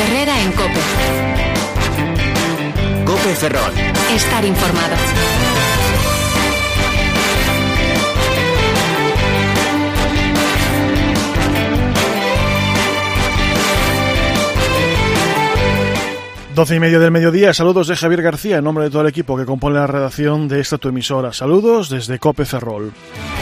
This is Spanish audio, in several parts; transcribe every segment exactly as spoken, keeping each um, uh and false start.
Herrera en COPE. COPE Ferrol. Estar informado. Doce y media del mediodía, saludos de Javier García en nombre de todo el equipo que compone la redacción de esta tu emisora. Saludos desde COPE Ferrol.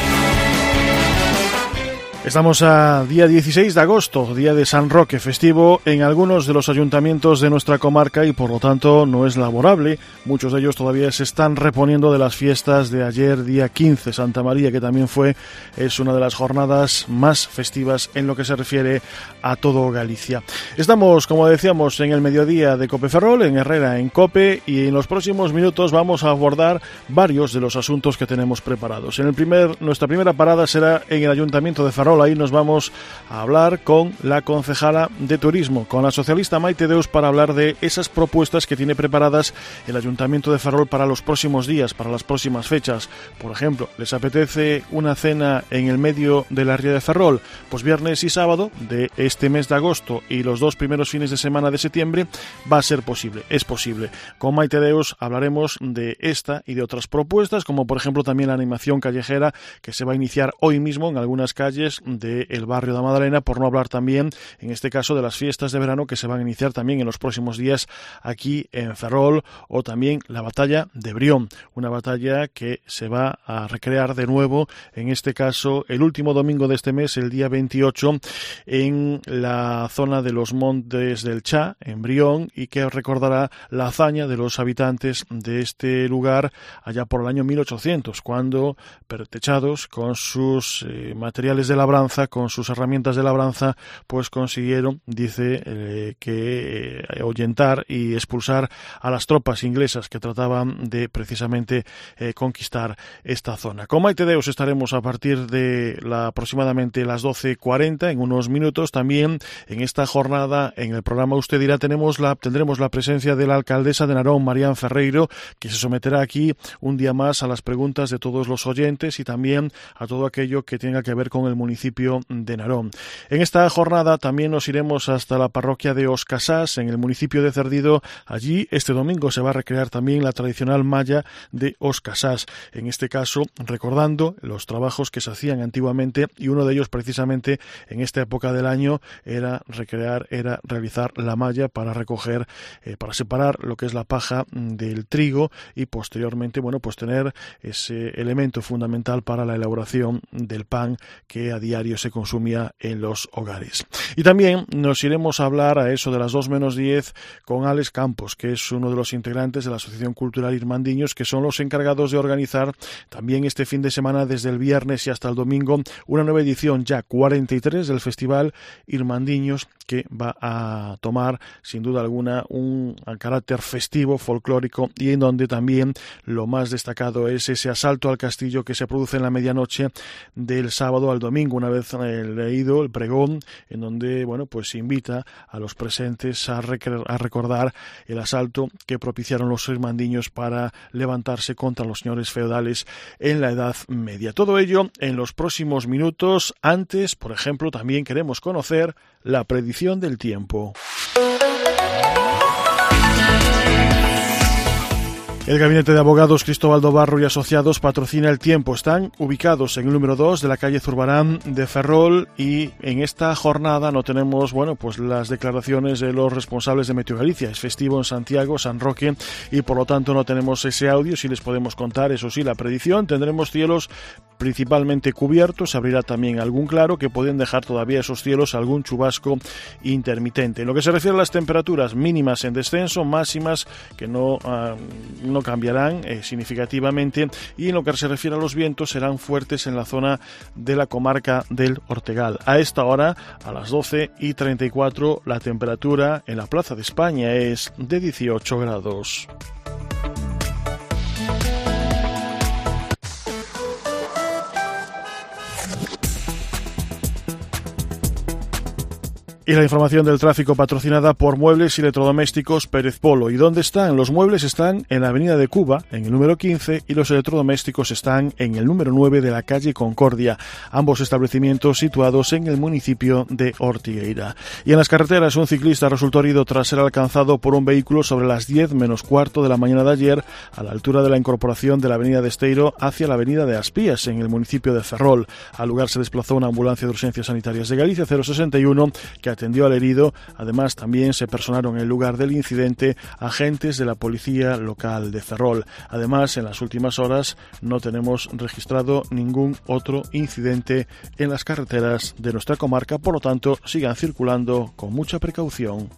Estamos a día dieciséis de agosto, día de San Roque, festivo en algunos de los ayuntamientos de nuestra comarca y por lo tanto no es laborable. Muchos de ellos todavía se están reponiendo de las fiestas de ayer, día quince, Santa María, que también fue, es una de las jornadas más festivas en lo que se refiere a todo Galicia. Estamos, como decíamos, en el mediodía de COPE Ferrol, en Herrera, en COPE, y en los próximos minutos vamos a abordar varios de los asuntos que tenemos preparados. En el primer, nuestra primera parada será en el Ayuntamiento de Ferrol. Ahí nos vamos a hablar con la concejala de Turismo, con la socialista Maite Deus, para hablar de esas propuestas que tiene preparadas el Ayuntamiento de Ferrol para los próximos días, para las próximas fechas. Por ejemplo, ¿les apetece una cena en el medio de la ría de Ferrol? Pues viernes y sábado de este mes de agosto y los dos primeros fines de semana de septiembre va a ser posible, es posible. Con Maite Deus hablaremos de esta y de otras propuestas, como por ejemplo también la animación callejera que se va a iniciar hoy mismo en algunas calles del barrio de Madalena, por no hablar también, en este caso, de las fiestas de verano que se van a iniciar también en los próximos días aquí en Ferrol, o también la batalla de Brión, una batalla que se va a recrear de nuevo, en este caso, el último domingo de este mes, el día veintiocho, en la zona de los Montes del Chá, en Brión, y que recordará la hazaña de los habitantes de este lugar allá por el año mil ochocientos, cuando, pertechados con sus eh, materiales de labranza, con sus herramientas de labranza, pues consiguieron, dice, eh, que eh, ahuyentar y expulsar a las tropas inglesas que trataban de precisamente eh, conquistar esta zona. Con Maite Deus estaremos a partir de la, aproximadamente las doce cuarenta, en unos minutos. También en esta jornada, en el programa Usted Dirá, tenemos la, tendremos la presencia de la alcaldesa de Narón, Marián Ferreiro, que se someterá aquí un día más a las preguntas de todos los oyentes y también a todo aquello que tenga que ver con el municipio de Narón. En esta jornada también nos iremos hasta la parroquia de Os Casás, en el municipio de Cerdido. Allí este domingo se va a recrear también la tradicional malla de Os Casás, en este caso recordando los trabajos que se hacían antiguamente, y uno de ellos precisamente en esta época del año era recrear, era realizar la malla para recoger, eh, para separar lo que es la paja del trigo y posteriormente, bueno, pues tener ese elemento fundamental para la elaboración del pan que a diario se consumía en los hogares. Y también nos iremos a hablar a eso de las dos menos diez con Alex Campos, que es uno de los integrantes de la Asociación Cultural Irmandiños, que son los encargados de organizar también este fin de semana, desde el viernes y hasta el domingo, una nueva edición, ya cuarenta y tres, del Festival Irmandiños, que va a tomar sin duda alguna un carácter festivo, folclórico, y en donde también lo más destacado es ese asalto al castillo que se produce en la medianoche del sábado al domingo, una vez eh, leído el pregón, en donde, bueno, pues se invita a los presentes a, rec- a recordar el asalto que propiciaron los irmandiños para levantarse contra los señores feudales en la Edad Media. Todo ello en los próximos minutos. Antes, por ejemplo, también queremos conocer la predicción del tiempo. El Gabinete de Abogados Cristóbal Dobarro y Asociados patrocina el tiempo. Están ubicados en el número dos de la calle Zurbarán de Ferrol, y en esta jornada no tenemos, bueno, pues las declaraciones de los responsables de Meteo Galicia. Es festivo en Santiago, San Roque, y por lo tanto no tenemos ese audio. Sí les podemos contar, eso sí, la predicción. Tendremos cielos principalmente cubiertos, abrirá también algún claro, que pueden dejar todavía esos cielos algún chubasco intermitente. En lo que se refiere a las temperaturas, mínimas en descenso, máximas que no, uh, no cambiarán eh, significativamente, y en lo que se refiere a los vientos, serán fuertes en la zona de la comarca del Ortegal. A esta hora, a las doce y treinta y cuatro, la temperatura en la Plaza de España es de dieciocho grados. Y la información del tráfico patrocinada por Muebles y Electrodomésticos Pérez Polo. ¿Y dónde están? Los muebles están en la avenida de Cuba, en el número quince, y los electrodomésticos están en el número nueve de la calle Concordia. Ambos establecimientos situados en el municipio de Ortigueira. Y en las carreteras, un ciclista resultó herido tras ser alcanzado por un vehículo sobre las diez menos cuarto de la mañana de ayer, a la altura de la incorporación de la avenida de Esteiro hacia la avenida de Aspías, en el municipio de Ferrol. Al lugar se desplazó una ambulancia de urgencias sanitarias de Galicia cero sesenta y uno que atendió al herido. Además, también se personaron en el lugar del incidente agentes de la policía local de Ferrol. Además, en las últimas horas no tenemos registrado ningún otro incidente en las carreteras de nuestra comarca, por lo tanto, sigan circulando con mucha precaución.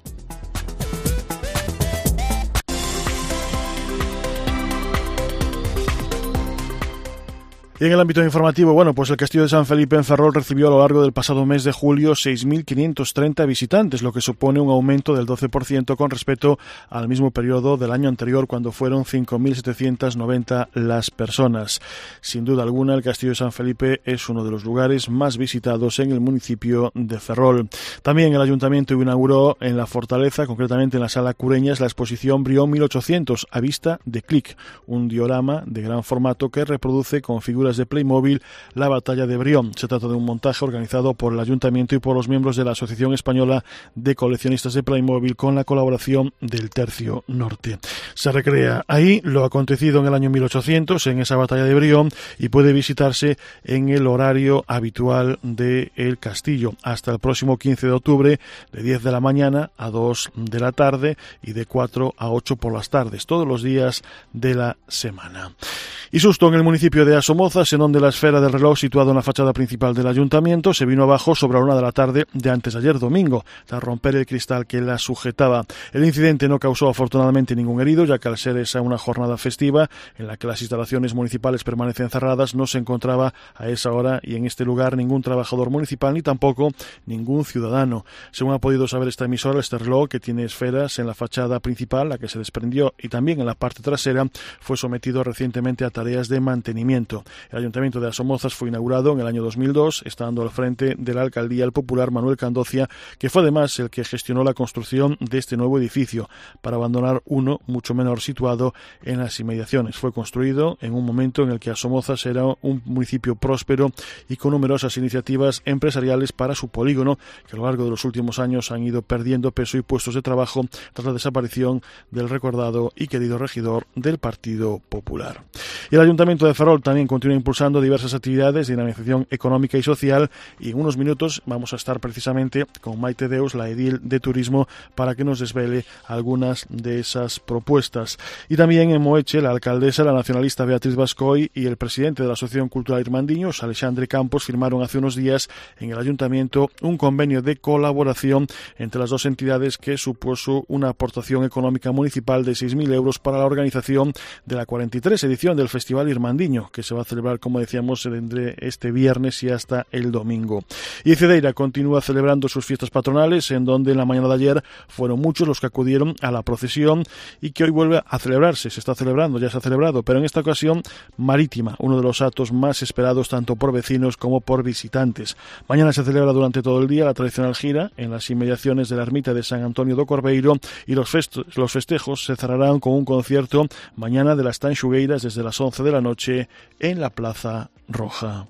Y en el ámbito informativo, bueno, pues el Castillo de San Felipe en Ferrol recibió a lo largo del pasado mes de julio seis mil quinientos treinta visitantes, lo que supone un aumento del doce por ciento con respecto al mismo periodo del año anterior, cuando fueron cinco mil setecientos noventa las personas. Sin duda alguna, el Castillo de San Felipe es uno de los lugares más visitados en el municipio de Ferrol. También el Ayuntamiento inauguró en la Fortaleza, concretamente en la Sala Cureñas, la exposición Brión mil ochocientos a vista de Clic, un diorama de gran formato que reproduce con figuras de Playmobil la batalla de Brión. Se trata de un montaje organizado por el Ayuntamiento y por los miembros de la Asociación Española de Coleccionistas de Playmobil, con la colaboración del Tercio Norte. Se recrea ahí lo acontecido en el año mil ochocientos, en esa batalla de Brión, y puede visitarse en el horario habitual del castillo hasta el próximo quince de octubre, de diez de la mañana a dos de la tarde y de cuatro a ocho por las tardes, todos los días de la semana. Y susto en el municipio de Asomozas, en donde la esfera del reloj situado en la fachada principal del ayuntamiento se vino abajo sobre la una de la tarde de antes de ayer domingo, tras romper el cristal que la sujetaba. El incidente no causó afortunadamente ningún herido, ya que al ser esa una jornada festiva en la que las instalaciones municipales permanecen cerradas, no se encontraba a esa hora y en este lugar ningún trabajador municipal ni tampoco ningún ciudadano. Según ha podido saber esta emisora, este reloj, que tiene esferas en la fachada principal, la que se desprendió, y también en la parte trasera, fue sometido recientemente a tareas de mantenimiento. El Ayuntamiento de Asomozas fue inaugurado en el año dos mil dos, estando al frente de la alcaldía el popular Manuel Candocia, que fue además el que gestionó la construcción de este nuevo edificio, para abandonar uno mucho menor situado en las inmediaciones. Fue construido en un momento en el que Asomozas era un municipio próspero y con numerosas iniciativas empresariales para su polígono, que a lo largo de los últimos años han ido perdiendo peso y puestos de trabajo tras la desaparición del recordado y querido regidor del Partido Popular. Y el Ayuntamiento de Ferrol también continúa impulsando diversas actividades de dinamización económica y social, y en unos minutos vamos a estar precisamente con Maite Deus, la edil de Turismo, para que nos desvele algunas de esas propuestas. Y también en Moeche, la alcaldesa, la nacionalista Beatriz Bascoy, y el presidente de la Asociación Cultural Irmandiños, Alexandre Campos, firmaron hace unos días en el Ayuntamiento un convenio de colaboración entre las dos entidades que supuso una aportación económica municipal de seis mil euros para la organización de la cuarenta y tres edición del Festival Irmandiño, que se va a celebrar, como decíamos, entre este viernes y hasta el domingo. Y Cedeira continúa celebrando sus fiestas patronales, en donde en la mañana de ayer fueron muchos los que acudieron a la procesión y que hoy vuelve a celebrarse. Se está celebrando, ya se ha celebrado, pero en esta ocasión marítima, uno de los actos más esperados tanto por vecinos como por visitantes. Mañana se celebra durante todo el día la tradicional gira en las inmediaciones de la ermita de San Antonio do Corbeiro, y los, fest- los festejos se cerrarán con un concierto mañana de las Tanxugueiras desde las once de la noche en la Plaza Roja.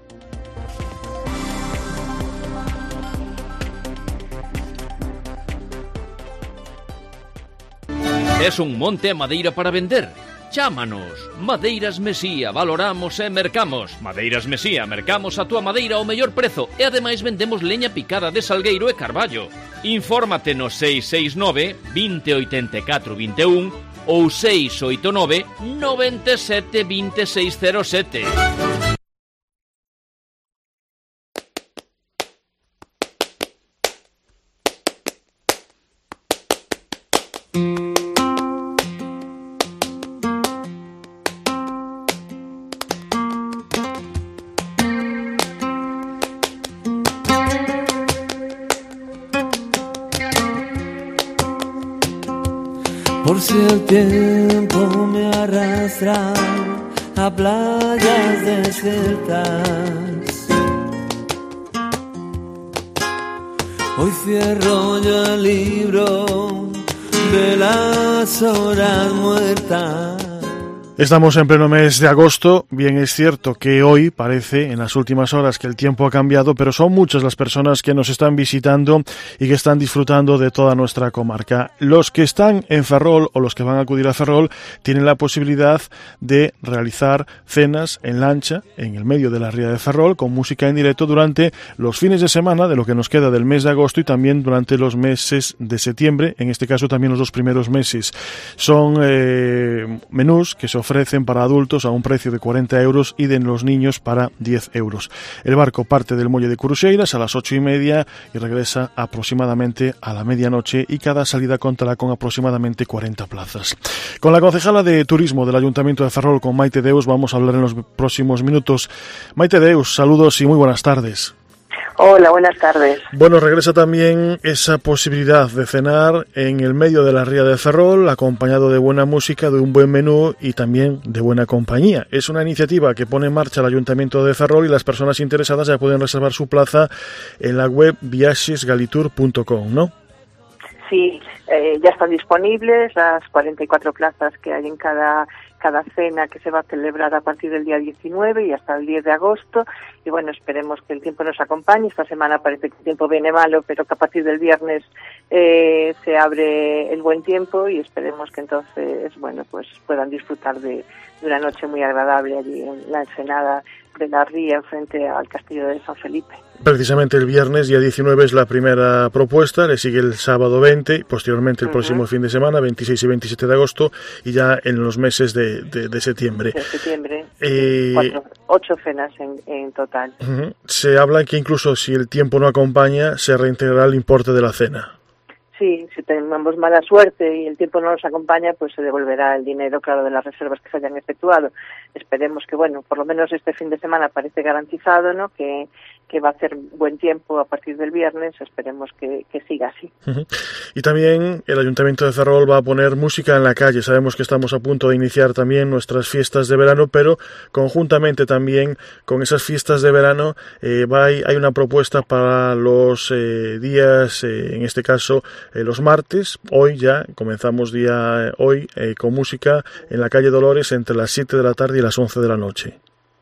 Es un monte a madeira para vender? Chámanos. Madeiras Mesía, valoramos e mercamos. Madeiras Mesía, mercamos a túa madeira ao mellor prezo e ademais vendemos leña picada de salgueiro e carballo. Infórmate no seis seis nove, vinte, oitenta e catro, vinte e un ou seis oito nove, noventa e sete, vinte e seis cero sete. Por si el tiempo me arrastra a playas desiertas, Hoy cierro yo el libro de las horas muertas. Estamos en pleno mes de agosto. Bien es cierto que hoy parece en las últimas horas que el tiempo ha cambiado, pero son muchas las personas que nos están visitando y que están disfrutando de toda nuestra comarca. Los que están en Ferrol o los que van a acudir a Ferrol tienen la posibilidad de realizar cenas en lancha en el medio de la ría de Ferrol con música en directo durante los fines de semana de lo que nos queda del mes de agosto y también durante los meses de septiembre, en este caso también los dos primeros meses. Son eh, menús que se ofrecen para adultos a un precio de cuarenta euros y de los niños para diez euros. El barco parte del muelle de Cruxeiras a las ocho y media y regresa aproximadamente a la medianoche y cada salida contará con aproximadamente cuarenta plazas. Con la concejala de Turismo del Ayuntamiento de Ferrol, con Maite Deus, vamos a hablar en los próximos minutos. Maite Deus, saludos y muy buenas tardes. Hola, buenas tardes. Bueno, regresa también esa posibilidad de cenar en el medio de la ría de Ferrol, acompañado de buena música, de un buen menú y también de buena compañía. Es una iniciativa que pone en marcha el Ayuntamiento de Ferrol y las personas interesadas ya pueden reservar su plaza en la web viajes galitur punto com, ¿no? Sí, eh, ya están disponibles las cuarenta y cuatro plazas que hay en cada cada cena que se va a celebrar a partir del día diecinueve y hasta el diez de agosto. Y bueno, esperemos que el tiempo nos acompañe. Esta semana parece que el tiempo viene malo, pero que a partir del viernes eh, se abre el buen tiempo y esperemos que entonces, bueno, pues puedan disfrutar de, de una noche muy agradable allí en la ensenada de la ría, frente al castillo de San Felipe. Precisamente el viernes, día diecinueve, es la primera propuesta, le sigue el sábado veinte, y posteriormente el uh-huh. próximo fin de semana, veintiséis y veintisiete de agosto, y ya en los meses de, de, de septiembre. De septiembre, eh, cuatro, ocho cenas en, en total. Uh-huh. Se habla que incluso si el tiempo no acompaña, se reintegrará el importe de la cena. Sí, si tenemos mala suerte y el tiempo no nos acompaña, pues se devolverá el dinero, claro, de las reservas que se hayan efectuado. Esperemos que, bueno, por lo menos este fin de semana parece garantizado, ¿no?, que, que va a hacer buen tiempo a partir del viernes. Esperemos que, que siga así. Uh-huh. Y también el Ayuntamiento de Ferrol va a poner música en la calle. Sabemos que estamos a punto de iniciar también nuestras fiestas de verano, pero conjuntamente también con esas fiestas de verano eh, va, hay, hay una propuesta para los eh, días, eh, en este caso, Eh, los martes. Hoy ya comenzamos día eh, hoy eh, con música en la calle Dolores entre las siete de la tarde y las once de la noche.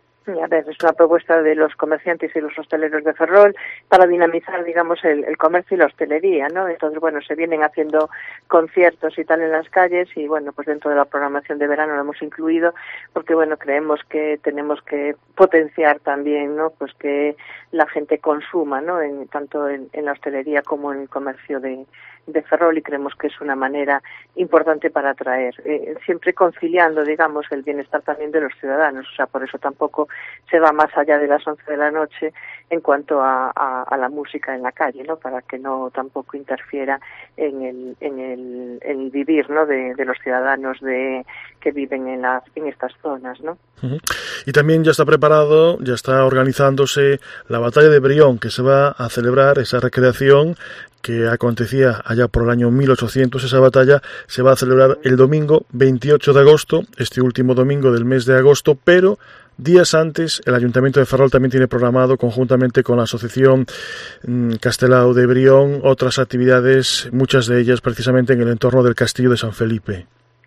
A ver, es una propuesta de los comerciantes y los hosteleros de Ferrol para dinamizar, digamos, el, el comercio y la hostelería, ¿no? Entonces, bueno, se vienen haciendo conciertos y tal en las calles y, bueno, pues dentro de la programación de verano lo hemos incluido porque, bueno, creemos que tenemos que potenciar también, ¿no?, pues que la gente consuma, ¿no?, en, tanto en, en la hostelería como en el comercio de de Ferrol, y creemos que es una manera importante para atraer, eh, siempre conciliando, digamos, el bienestar también de los ciudadanos. O sea, por eso tampoco se va más allá de las once de la noche en cuanto a, a, a la música en la calle, ¿no?, para que no tampoco interfiera en el en el, en el vivir, ¿no?, de, de los ciudadanos de que viven en las en estas zonas, ¿no? Uh-huh. Y también ya está preparado, ya está organizándose la batalla de Brión, que se va a celebrar, esa recreación que acontecía allá por el año mil ochocientos. Esa batalla se va a celebrar el domingo veintiocho de agosto, este último domingo del mes de agosto, pero días antes el Ayuntamiento de Ferrol también tiene programado, conjuntamente con la Asociación Castelao de Brión, otras actividades, muchas de ellas precisamente en el entorno del Castillo de San Felipe.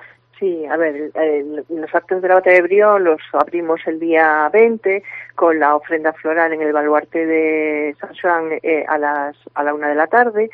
Sí, a ver, eh, los actos de la batalla de Brión los abrimos el día veinte con la ofrenda floral en el baluarte de San Xoán eh, a las a la una de la tarde.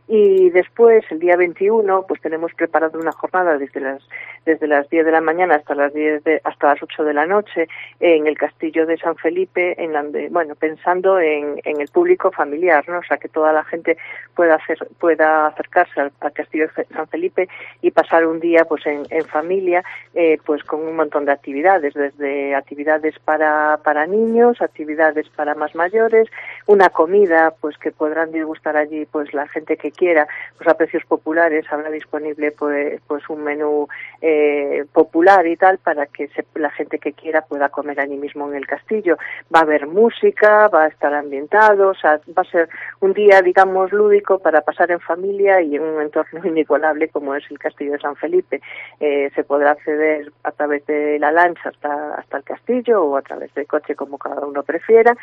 Y después, el día veintiuno, pues tenemos preparado una jornada desde las desde las diez de la mañana hasta las diez de, hasta las ocho de la noche en el Castillo de San Felipe, en donde, bueno, pensando en, en el público familiar, ¿no? O sea, que toda la gente pueda hacer pueda acercarse al, al Castillo de San Felipe y pasar un día, pues, en, en familia, eh, pues con un montón de actividades, desde actividades para para niños, actividades para más mayores, una comida, pues, que podrán disgustar allí, pues, la gente que quiera, pues a precios populares habrá disponible pues, pues un menú eh, popular y tal, para que se, la gente que quiera pueda comer allí mismo en el castillo. Va a haber música, va a estar ambientado, o sea, va a ser un día, digamos, lúdico para pasar en familia y en un entorno inigualable como es el Castillo de San Felipe. Eh, se podrá acceder a través de la lancha hasta, hasta el castillo o a través del coche, como cada uno prefiera,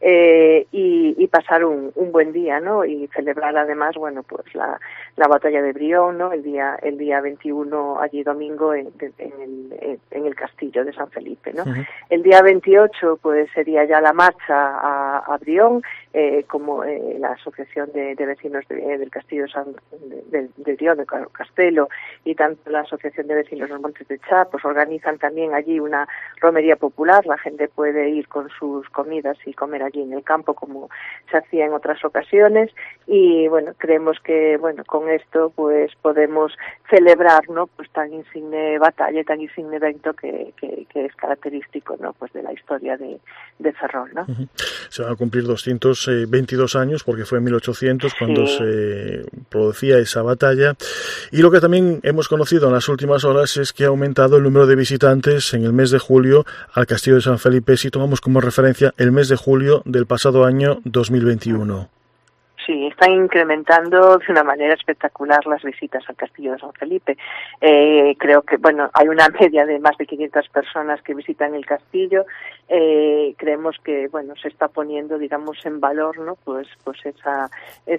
eh, y, y pasar un, un buen día, ¿no? Y celebrar además, bueno, pues la, la batalla de Brión, ¿no? El día, el día veintiuno, allí domingo, en, en, el, en el Castillo de San Felipe, ¿no? Uh-huh. El día veintiocho, pues sería ya la marcha a, a Brión, eh, como eh, la Asociación de, de Vecinos de, del Castillo de, San, de, de, de Brión, de Castelo, y tanto la Asociación de Vecinos de los Montes de Chá, pues organizan también allí una romería popular. La gente puede ir con sus comidas y comer allí en el campo, como se hacía en otras ocasiones, y bueno, creemos que bueno, con esto pues podemos celebrar, ¿no? Pues tan insigne batalla, tan insigne evento que, que, que es característico, ¿no? Pues de la historia de, de Ferrol, ¿no? Uh-huh. Se van a cumplir doscientos veintidós años, porque fue en mil ochocientos cuando sí. se producía esa batalla, y lo que también hemos conocido en las últimas horas es que ha aumentado el número de visitantes en el mes de julio al Castillo de San Felipe, si tomamos como referencia el mes de julio del pasado año dos mil veintiuno. Sí, están incrementando de una manera espectacular las visitas al Castillo de San Felipe. Eh, creo que, bueno, hay una media de más de quinientas personas que visitan el castillo. Eh, creemos que, bueno, se está poniendo, digamos, en valor, ¿no? Pues, pues esa,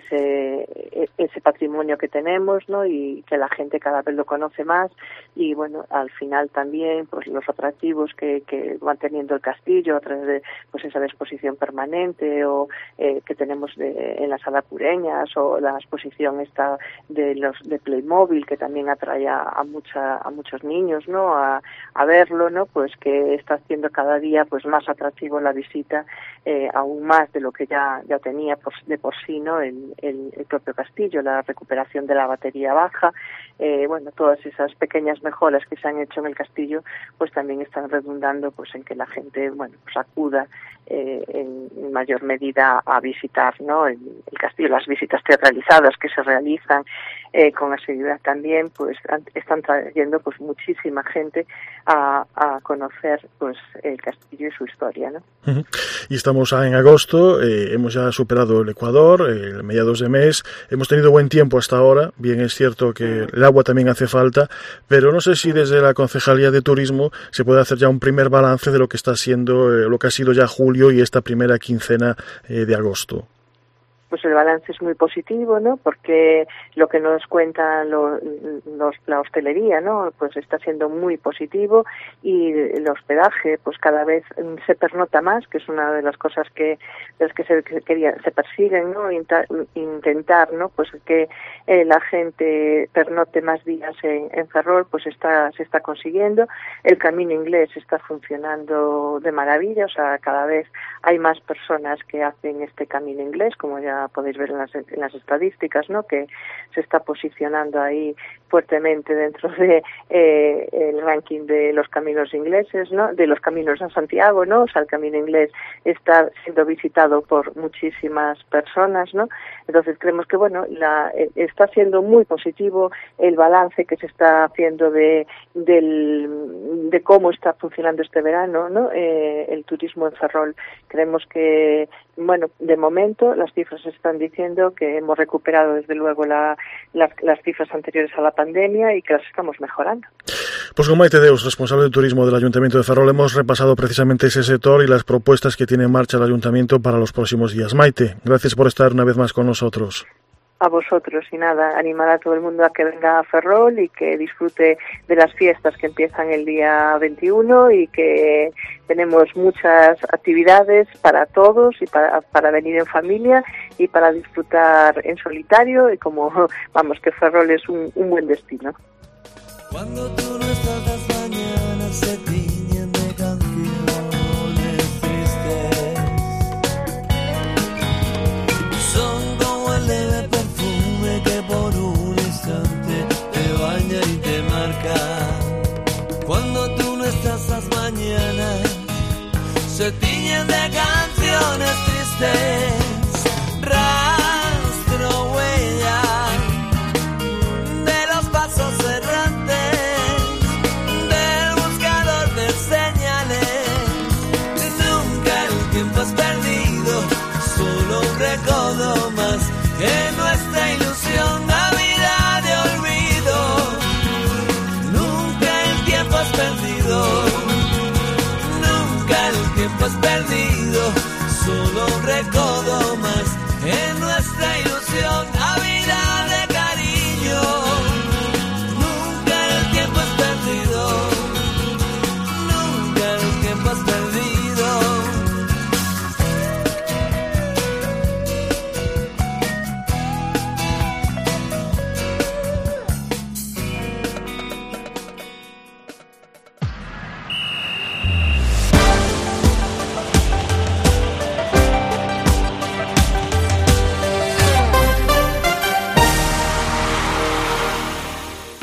ese, ese patrimonio que tenemos, ¿no? Y que la gente cada vez lo conoce más. Y, bueno, al final también, pues los atractivos que, que van teniendo el castillo a través de, pues esa exposición permanente o eh, que tenemos de, en la sala Pureñas, o la exposición esta de los de Playmobil, que también atrae a, a mucha a muchos niños, ¿no? A, a verlo, ¿no? Pues que está haciendo cada día pues más atractivo la visita, eh, aún más de lo que ya ya tenía por, de por sí, ¿no? El, el, el propio castillo, la recuperación de la batería baja, eh, bueno, todas esas pequeñas mejoras que se han hecho en el castillo, pues también están redundando pues en que la gente, bueno, pues acuda eh, en, en mayor medida a visitar, ¿no? El, el castillo, las visitas teatralizadas que se realizan eh, con asiduidad también, pues están trayendo pues muchísima gente a, a conocer pues el castillo y su historia, ¿no? Uh-huh. Y estamos en agosto, eh, hemos ya superado el Ecuador, eh, mediados de mes, hemos tenido buen tiempo hasta ahora, bien es cierto que uh-huh. el agua también hace falta, pero no sé si desde la Concejalía de Turismo se puede hacer ya un primer balance de lo que está siendo, eh, lo que ha sido ya julio y esta primera quincena eh, de agosto. Pues el balance es muy positivo, ¿no? Porque lo que nos cuenta lo, los, la hostelería, ¿no? Pues está siendo muy positivo, y el hospedaje, pues cada vez se pernota más, que es una de las cosas que las que se que quería, se persiguen, ¿no? Inta, intentar, ¿no? Pues que eh, la gente pernote más días en, en Ferrol, pues está se está consiguiendo. El camino inglés está funcionando de maravilla, o sea, cada vez hay más personas que hacen este camino inglés, como ya podéis ver en las, en las estadísticas, ¿no? Que se está posicionando ahí fuertemente dentro de eh, el ranking de los caminos ingleses, ¿no? De los caminos a Santiago, ¿no? O sea, el camino inglés está siendo visitado por muchísimas personas, ¿no? Entonces creemos que, bueno, la, eh, está siendo muy positivo el balance que se está haciendo de del, de cómo está funcionando este verano, ¿no? Eh, el turismo en Ferrol. Creemos que, bueno, de momento las cifras están diciendo que hemos recuperado desde luego la, la, las cifras anteriores a la pandemia y que las estamos mejorando. Pues con Maite Deus, responsable de turismo del Ayuntamiento de Ferrol, hemos repasado precisamente ese sector y las propuestas que tiene en marcha el Ayuntamiento para los próximos días. Maite, gracias por estar una vez más con nosotros. A vosotros, y nada, animar a todo el mundo a que venga a Ferrol y que disfrute de las fiestas que empiezan el día veintiuno, y que tenemos muchas actividades para todos y para, para venir en familia y para disfrutar en solitario, y como vamos, que Ferrol es un, un buen destino. Cuando tú no estás, las mañanas se tiñen de canciones tristes, son como el leve perfume que por un instante te baña y te marca. Cuando tú no estás, las mañanas se tiñen de canciones tristes, rastro, huella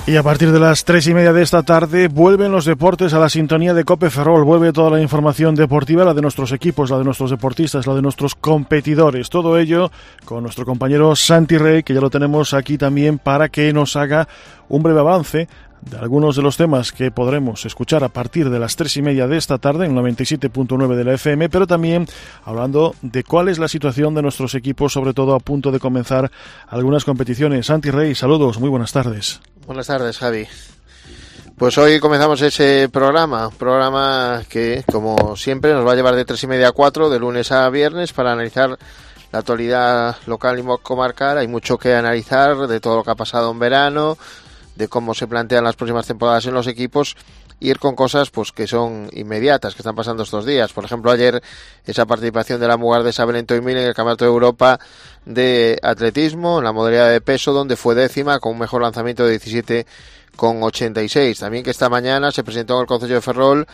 Y a partir de las tres y media de esta tarde vuelven los deportes a la sintonía de COPE Ferrol. Vuelve toda la información deportiva, la de nuestros equipos, la de nuestros deportistas, la de nuestros competidores. Todo ello con nuestro compañero Santi Rey, que ya lo tenemos aquí también para que nos haga un breve avance de algunos de los temas que podremos escuchar a partir de las tres y media de esta tarde en noventa y siete punto nueve de la F M, pero también hablando de cuál es la situación de nuestros equipos, sobre todo a punto de comenzar algunas competiciones. Santi Rey, saludos, muy buenas tardes. Buenas tardes, Javi. Pues hoy comenzamos ese programa, programa que, como siempre, nos va a llevar de tres y media a cuatro, de lunes a viernes, para analizar la actualidad local y comarcal. Hay mucho que analizar de todo lo que ha pasado en verano, de cómo se plantean las próximas temporadas en los equipos, y ir con cosas pues que son inmediatas, que están pasando estos días. Por ejemplo, ayer esa participación de la Muguardesa Belén Toimil en el Campeonato de Europa de Atletismo, en la modalidad de peso, donde fue décima con un mejor lanzamiento de diecisiete coma ochenta y seis. También que esta mañana se presentó en el Concello de Ferrol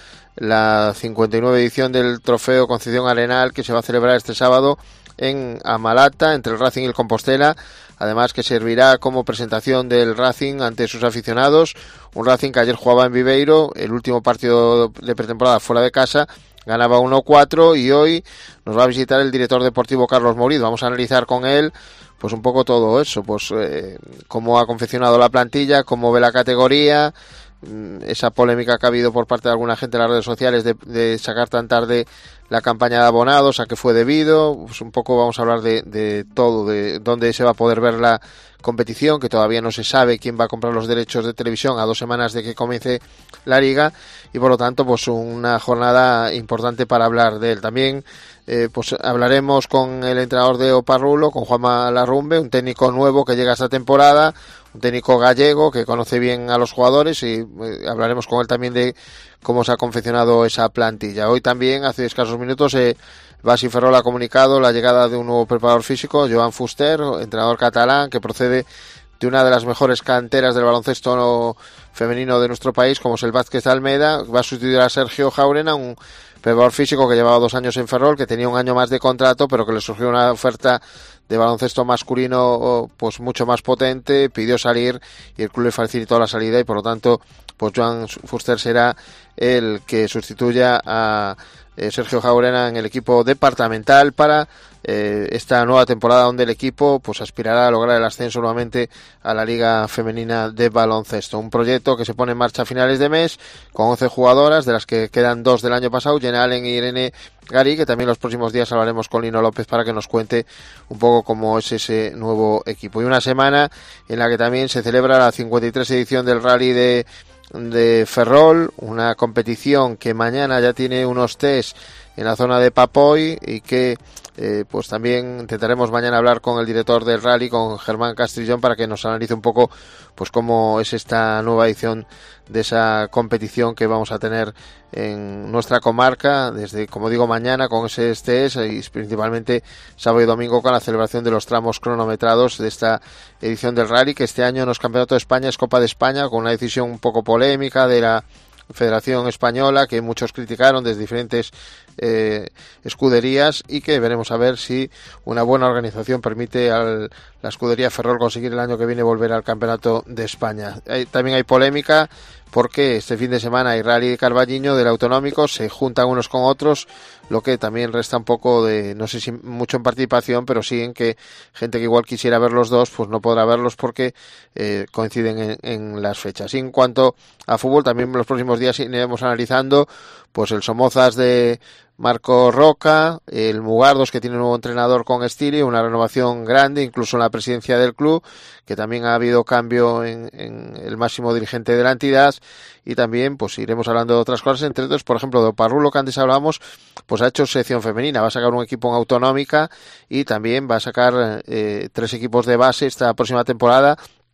la cincuenta y nueve edición del Trofeo Concepción Arenal, que se va a celebrar este sábado en Amalata, entre el Racing y el Compostela. Además, que servirá como presentación del Racing ante sus aficionados. Un Racing que ayer jugaba en Viveiro, el último partido de pretemporada fuera de casa, ganaba uno cuatro, y hoy nos va a visitar el director deportivo Carlos Mouriz. Vamos a analizar con él pues un poco todo eso, pues eh, cómo ha confeccionado la plantilla, cómo ve la categoría, esa polémica que ha habido por parte de alguna gente en las redes sociales de, de sacar tan tarde la campaña de abonados, a qué fue debido. Pues un poco vamos a hablar de, de todo, de dónde se va a poder ver la competición, que todavía no se sabe quién va a comprar los derechos de televisión a dos semanas de que comience la liga, y por lo tanto pues una jornada importante para hablar de él. También eh, pues hablaremos con el entrenador de Oparrulo, con Juanma Larrumbe, un técnico nuevo que llega esta temporada, un técnico gallego que conoce bien a los jugadores, y eh, hablaremos con él también de cómo se ha confeccionado esa plantilla. Hoy también, hace escasos minutos, eh, Basi Ferrol ha comunicado la llegada de un nuevo preparador físico, Joan Fuster, entrenador catalán, que procede de una de las mejores canteras del baloncesto femenino de nuestro país, como es el Vázquez de Almeda. Va a sustituir a Sergio Jaurena, un preparador físico que llevaba dos años en Ferrol, que tenía un año más de contrato, pero que le surgió una oferta de baloncesto masculino pues mucho más potente, pidió salir y el club le facilitó la salida, y por lo tanto pues Joan Fuster será el que sustituya a eh, Sergio Jaurena en el equipo departamental para eh, esta nueva temporada, donde el equipo pues aspirará a lograr el ascenso nuevamente a la Liga Femenina de Baloncesto. Un proyecto que se pone en marcha a finales de mes con once jugadoras, de las que quedan dos del año pasado, Jenna Allen y Irene Gary, que también los próximos días hablaremos con Lino López para que nos cuente un poco cómo es ese nuevo equipo. Y una semana en la que también se celebra la cincuenta y tres edición del Rally de de Ferrol, una competición que mañana ya tiene unos test en la zona de Papoy, y que eh, pues también intentaremos mañana hablar con el director del rally, con Germán Castrillón, para que nos analice un poco pues cómo es esta nueva edición de esa competición que vamos a tener en nuestra comarca desde, como digo, mañana con ese test, y principalmente sábado y domingo con la celebración de los tramos cronometrados de esta edición del rally, que este año no es Campeonato de España, es Copa de España, con una decisión un poco polémica de la Federación Española, que muchos criticaron desde diferentes eh, escuderías, y que veremos a ver si una buena organización permite a la escudería Ferrol conseguir el año que viene volver al Campeonato de España. Hay, también hay polémica porque este fin de semana hay Rally de Carballiño del Autonómico, se juntan unos con otros, lo que también resta un poco de, no sé si mucho en participación, pero sí en que gente que igual quisiera ver los dos, pues no podrá verlos porque eh, coinciden en, en las fechas. Y en cuanto a fútbol, también los próximos días iremos analizando pues el Somozas de Marco Roca, el Mugardos, que tiene un nuevo entrenador con Estili, una renovación grande, incluso en la presidencia del club, que también ha habido cambio en, en el máximo dirigente de la entidad, y también pues iremos hablando de otras cosas, entre otros, por ejemplo, de Oparrulo, que antes hablábamos, pues ha hecho sección femenina, va a sacar un equipo en autonómica, y también va a sacar eh, tres equipos de base esta próxima temporada,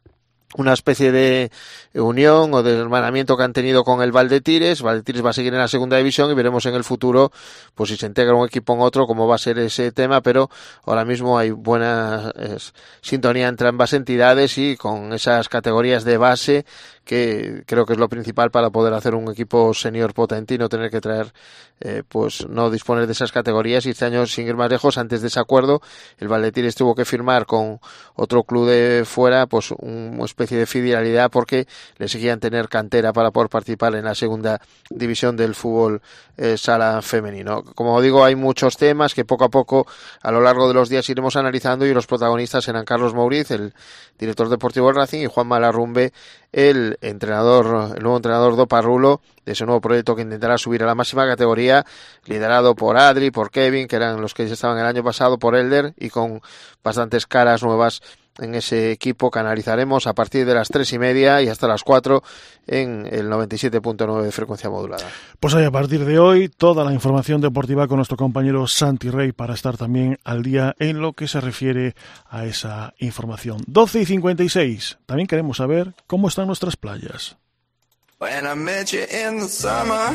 una especie de unión o de hermanamiento que han tenido con el Valdetires. Valdetires va a seguir en la segunda división y veremos en el futuro pues si se integra un equipo en otro cómo va a ser ese tema, pero ahora mismo hay buena eh, sintonía entre ambas entidades, y con esas categorías de base que creo que es lo principal para poder hacer un equipo senior potente y no tener que traer, eh, pues no disponer de esas categorías. Y este año, sin ir más lejos, antes de ese acuerdo, el Valletires tuvo que firmar con otro club de fuera pues una especie de fidelidad porque le seguían tener cantera para poder participar en la segunda división del fútbol eh, sala femenino. Como digo, hay muchos temas que poco a poco a lo largo de los días iremos analizando, y los protagonistas serán Carlos Mouriz, el director deportivo del Racing, y Juan Malarrumbe, el entrenador, el nuevo entrenador do Parrulo, de ese nuevo proyecto que intentará subir a la máxima categoría, liderado por Adri, por Kevin, que eran los que ya estaban el año pasado, por Elder, y con bastantes caras nuevas en ese equipo que analizaremos a partir de las tres y media y hasta las cuatro en el noventa y siete punto nueve de frecuencia modulada. Pues ahí, a partir de hoy, toda la información deportiva con nuestro compañero Santi Rey para estar también al día en lo que se refiere a esa información. doce y cincuenta y seis. También queremos saber cómo están nuestras playas. When I met you in the summer,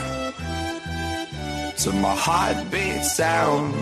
to my heartbeat sound,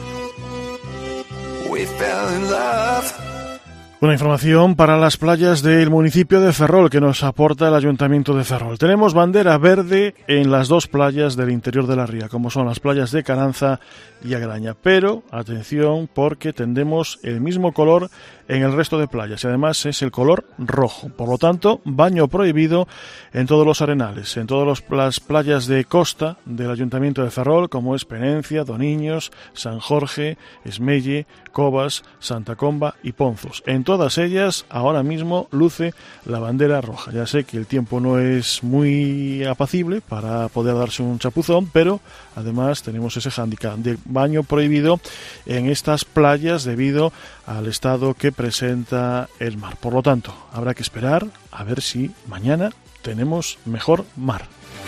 we fell in love. Una información para las playas del municipio de Ferrol que nos aporta el Ayuntamiento de Ferrol. Tenemos bandera verde en las dos playas del interior de la ría, como son las playas de Caranza y Agraña. Pero, atención, porque tendremos el mismo color en el resto de playas, y además es el color rojo. Por lo tanto, baño prohibido en todos los arenales, en todas las playas de costa del Ayuntamiento de Ferrol, como es Penencia, Doniños, San Jorge, Esmelle, Covas, Santa Comba y Ponzos. En todas ellas, ahora mismo, luce la bandera roja. Ya sé que el tiempo no es muy apacible para poder darse un chapuzón, pero además tenemos ese hándicap de baño prohibido en estas playas debido al estado que presenta el mar. Por lo tanto, habrá que esperar a ver si mañana tenemos mejor mar.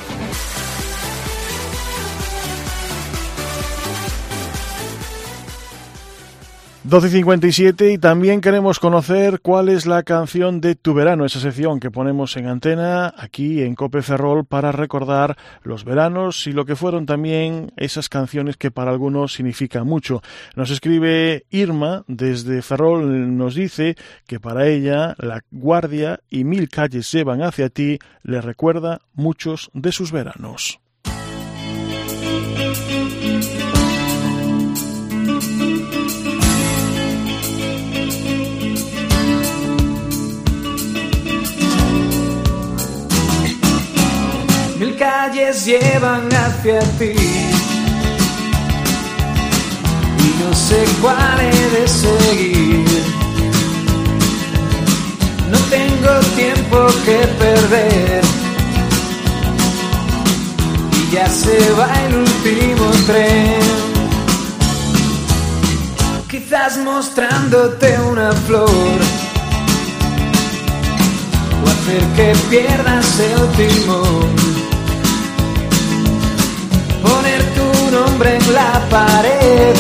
doce y cincuenta y siete, y también queremos conocer cuál es la canción de tu verano, esa sección que ponemos en antena aquí en COPE Ferrol para recordar los veranos y lo que fueron también esas canciones que para algunos significan mucho. Nos escribe Irma desde Ferrol, nos dice que para ella La Guardia y Mil calles llevan hacia ti le recuerda muchos de sus veranos. Mil calles llevan hacia ti y no sé cuál he de seguir. No tengo tiempo que perder y ya se va el último tren. Quizás mostrándote una flor o hacer que pierdas el timón. Poner tu nombre en la pared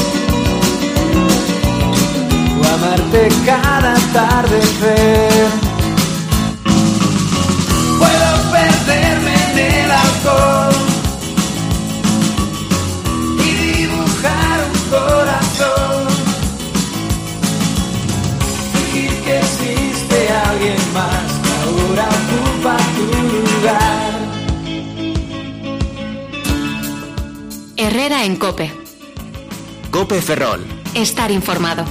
o amarte cada atardecer. Puedo perderme en el alcohol y dibujar un corazón, fingir que existe alguien más que ahora ocupa tu lugar. Herrera en COPE. COPE Ferrol. Estar informado.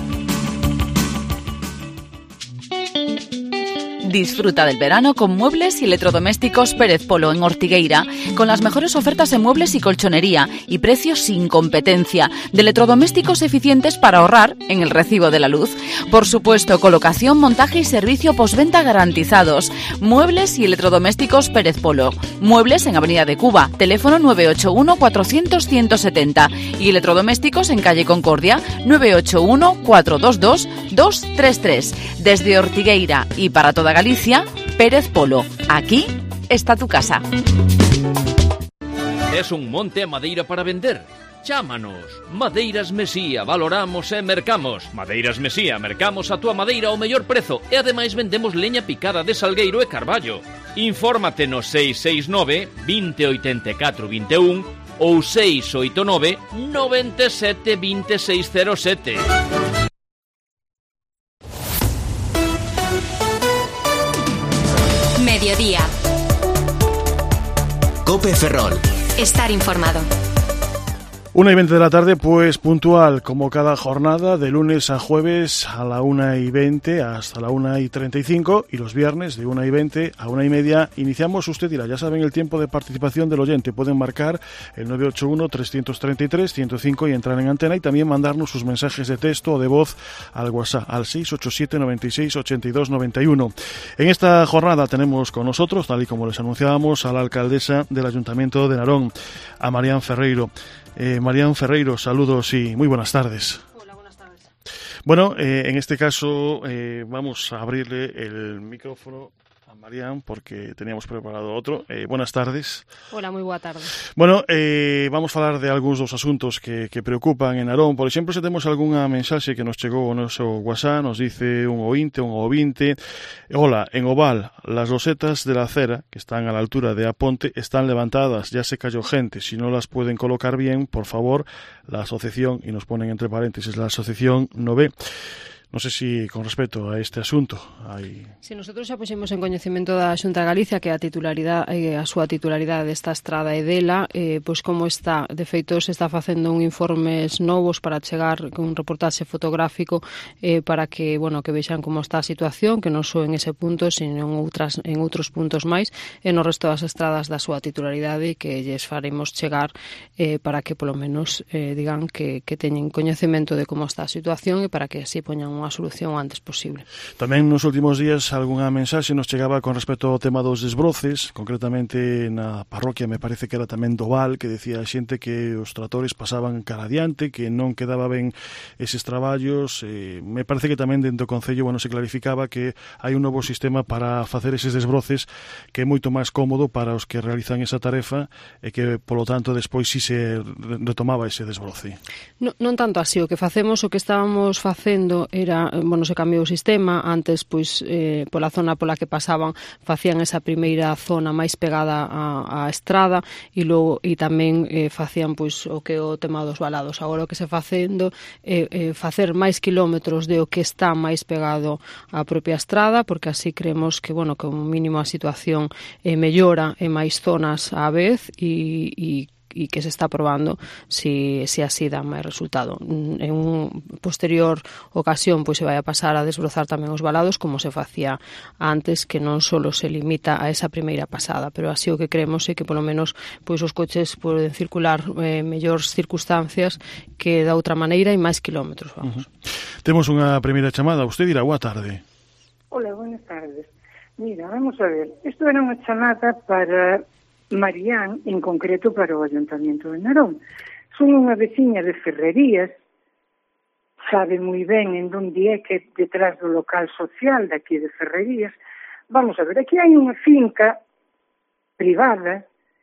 Disfruta del verano con Muebles y Electrodomésticos Pérez Polo en Ortigueira, con las mejores ofertas en muebles y colchonería y precios sin competencia, de electrodomésticos eficientes para ahorrar en el recibo de la luz. Por supuesto, colocación, montaje y servicio postventa garantizados. Muebles y Electrodomésticos Pérez Polo. Muebles en Avenida de Cuba, teléfono nueve ocho uno cuatrocientos ciento setenta, y electrodomésticos en calle Concordia nueve ocho uno cuatro dos dos dos tres tres. Desde Ortigueira y para toda Galicia, Pérez Polo. Aquí está tu casa. Es un monte a madeira para vender? Chámanos. Madeiras Mesía, valoramos e mercamos. Madeiras Mesía, mercamos a túa madeira ao mellor prezo e ademais vendemos leña picada de salgueiro e carballo. Infórmate no seis seis nove, veinte oitenta e catro vinte e un ou seis oito nove, noventa e sete vinte e seis cero sete. mediodía. Cope Ferrol. Estar informado. Una y veinte de la tarde, pues puntual, como cada jornada, de lunes a jueves a la una y veinte hasta la una y treinta y cinco, y los viernes de una y veinte a una y media iniciamos. Usted dirá, ya saben el tiempo de participación del oyente, pueden marcar el nueve ocho uno, tres tres tres, cero cinco y entrar en antena, y también mandarnos sus mensajes de texto o de voz al WhatsApp, al seis ocho siete, noventa y seis, ochenta y dos, noventa y uno. En esta jornada tenemos con nosotros, tal y como les anunciábamos, a la alcaldesa del Ayuntamiento de Narón, a Marián Ferreiro. Eh, Marián Ferreiro, saludos y muy buenas tardes. Hola, buenas tardes. Bueno, eh, en este caso eh, vamos a abrirle el micrófono a Marián porque teníamos preparado outro. Eh, buenas tardes. Hola, moi boa tarde. Bueno, eh, vamos a falar de algúns dos asuntos que, que preocupan en Narón. Por exemplo, se temos algunha mensaxe que nos chegou ao noso WhatsApp, nos dice un ointe, un ouvinte. Hola, en Oval, las losetas de la acera, que están a la altura de Aponte, están levantadas, ya se cayó gente. Si no las pueden colocar bien, por favor, la asociación, y nos ponen entre paréntesis, la asociación no ve. Non sei se con respecto a este asunto hai... Si, nosotros xa puxemos en coñecemento da Xunta de Galicia que a titularidade, eh, a súa titularidade desta estrada é dela, eh, pois como está, de feito se está facendo un informes novos para chegar con un reportaxe fotográfico eh, para que, bueno, que vexan como está a situación, que non só en ese punto, sino en outras en outros puntos máis, e no resto das estradas da súa titularidade, que lles faremos chegar eh, para que polo menos eh, digan que, que teñen coñecemento de como está a situación e para que así poñan unha solución o antes posible. Tamén nos últimos días algunha mensaxe nos chegaba con respecto ao tema dos desbroces, concretamente na parroquia, me parece que era tamén do Val, que decía a xente que os tratores pasaban cara adiante, que non quedaba ben eses traballos. Eh, me parece que tamén dentro do Concello, bueno, se clarificaba que hai un novo sistema para facer eses desbroces que é moito máis cómodo para os que realizan esa tarefa e que, polo tanto, despois si se retomaba ese desbroce. Non, non tanto así, o que facemos, o que estábamos facendo era Era, bueno, se cambiou o sistema. Antes, pois, eh, pola zona pola que pasaban, facían esa primeira zona máis pegada á, á estrada e logo e tamén eh, facían, pois, o que é o tema dos valados. Agora o que se facendo é eh, eh, facer máis kilómetros de o que está máis pegado á propia estrada, porque así creemos que, bueno, que un mínimo a situación eh, mellora en máis zonas á vez e, e e que se está probando si, si así dá máis resultado. En un posterior ocasión pois se vai a pasar a desbrozar tamén os valados como se facía antes, que non só se limita a esa primeira pasada, pero así o que creemos é que polo menos pois os coches poden circular en eh, mellores circunstancias que da outra maneira e máis kilómetros, vamos. Uh-huh. Temos unha primeira chamada, usted dirá, boa tarde. Hola, buenas tardes. Mira, vamos a ver, isto era unha chamada para Marián, en concreto para o Ayuntamiento de Narón. Son unha veciña de Ferrerías, sabe moi ben en onde é que detrás do local social daqui de Ferrerías. Vamos a ver, aquí hai unha finca privada.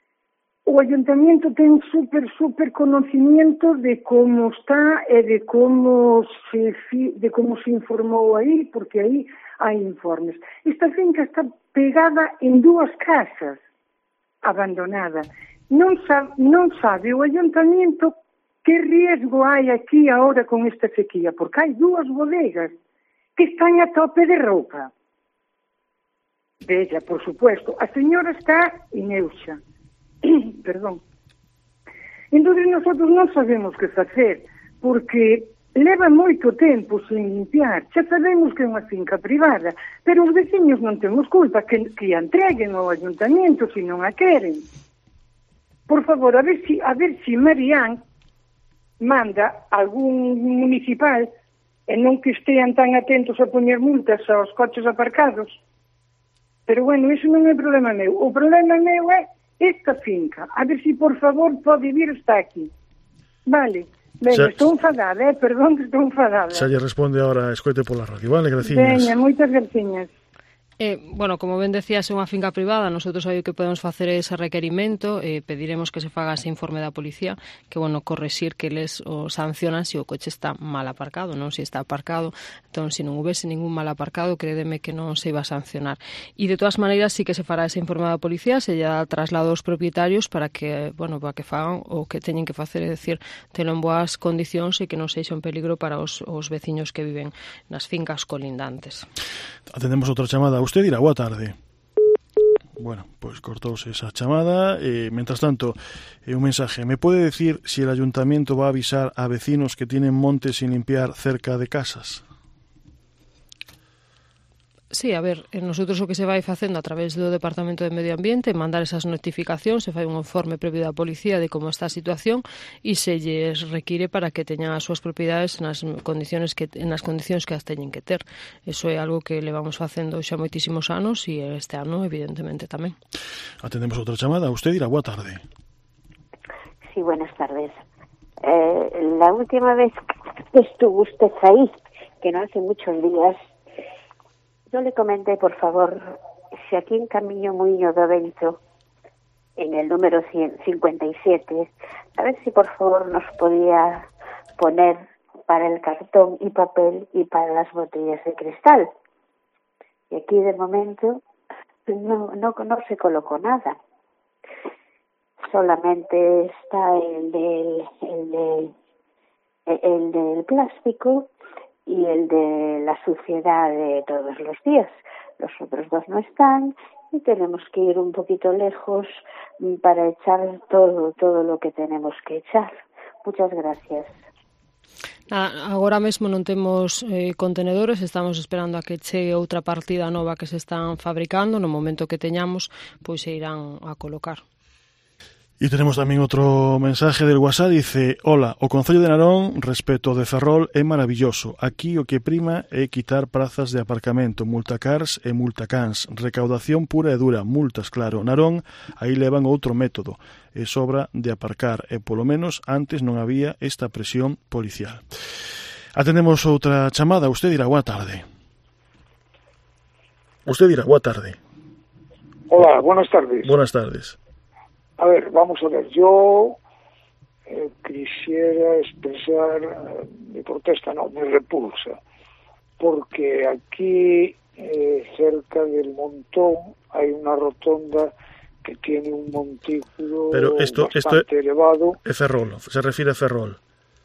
O Ayuntamiento ten super, super conocimiento de como está e de como se, de como se informou aí, porque aí hai informes. Esta finca está pegada en dúas casas, abandonada. Non sabe, non sabe o Ayuntamiento que riesgo hai aquí ahora con esta sequía, porque hai dúas bodegas que están a tope de roupa. Bella, por supuesto. A señora está ineuxa. Perdón. Entón, nosotros non sabemos que facer, porque leva moito tempo sin limpiar. Xa sabemos que é unha finca privada, pero os veciños non temos culpa que, que a entreguen ao Ayuntamiento se non a queren. Por favor, a ver si, a ver si Marián manda algún municipal e non que estean tan atentos a poñer multas aos coches aparcados. Pero bueno, iso non é problema meu. O problema meu é esta finca. A ver si, por favor, pode vir hasta aquí. Vale. Ben, xa, estou enfadada, eh? Perdón que estou enfadada. Xa lle responde ahora, escoite pola radio, vale, graciñas. Veña, moitas graciñas. Eh, bueno, como ben decías, é unha finca privada, nosotros aí o que podemos facer é ese requerimento, eh, pediremos que se faga ese informe da policía, que, bueno, correxir que les o sancionan se o coche está mal aparcado, non se está aparcado. Entón, se non houvese ningún mal aparcado, crédeme que non se iba a sancionar. E, de todas maneiras, sí que se fará ese informe da policía, se lle traslado aos propietarios para que, bueno, para que fagan o que teñen que facer, é dicir, telo en boas condicións e que non sexa un peligro para os, os veciños que viven nas fincas colindantes. Atendemos outra chamada. Usted dirá, boa tarde. Bueno, pues cortóse esa chamada. Eh, mientras tanto, eh, un mensaje. ¿Me puede decir si el ayuntamiento va a avisar a vecinos que tienen montes sin limpiar cerca de casas? Sí, a ver, nosotros o que se vai facendo a través do Departamento de Medio Ambiente, mandar esas notificacións, se fai un informe previo da policía de como está a situación e se lles require para que teñan as súas propiedades nas condiciones que nas condicións que as teñen que ter. Eso é algo que levamos facendo xa moitísimos anos e este ano evidentemente tamén. Atendemos outra chamada. Usted dirá, boa tarde. Sí, buenas tardes. Eh, la última vez que estuvo usted ahí, que no hace muchos días, yo le comenté, por favor, si aquí en Camiño Muiño do Vento, en el número cincuenta y siete, a ver si por favor nos podía poner para el cartón y papel y para las botellas de cristal. Y aquí de momento no, no, no se colocó nada. Solamente está el del, el del, el del plástico y el de la suciedad de todos los días. Los otros dos no están y tenemos que ir un poquito lejos para echar todo, todo lo que tenemos que echar. Muchas gracias. Ah, agora mesmo non temos eh, contenedores, estamos esperando a que chegue outra partida nova que se están fabricando. No momento que teñamos, pois se irán a colocar. Y tenemos tamén outro mensaje del WhatsApp, dice: hola, o Concello de Narón respecto de Ferrol é maravilloso. Aquí o que prima é quitar prazas de aparcamento, multacars e multacans, recaudación pura e dura, multas, claro. Narón, aí levan outro método, é sobra de aparcar, e polo menos antes non había esta presión policial. Atendemos outra chamada. Usted dirá, boa tarde. Usted dirá, boa tarde. Hola, buenas tardes. Buenas tardes. A ver, vamos a ver, yo eh, quisiera expresar eh, mi protesta, no, mi repulsa, porque aquí, eh, cerca del Montón, hay una rotonda que tiene un montículo Pero esto, bastante esto elevado. Es Ferrol, se refiere a Ferrol.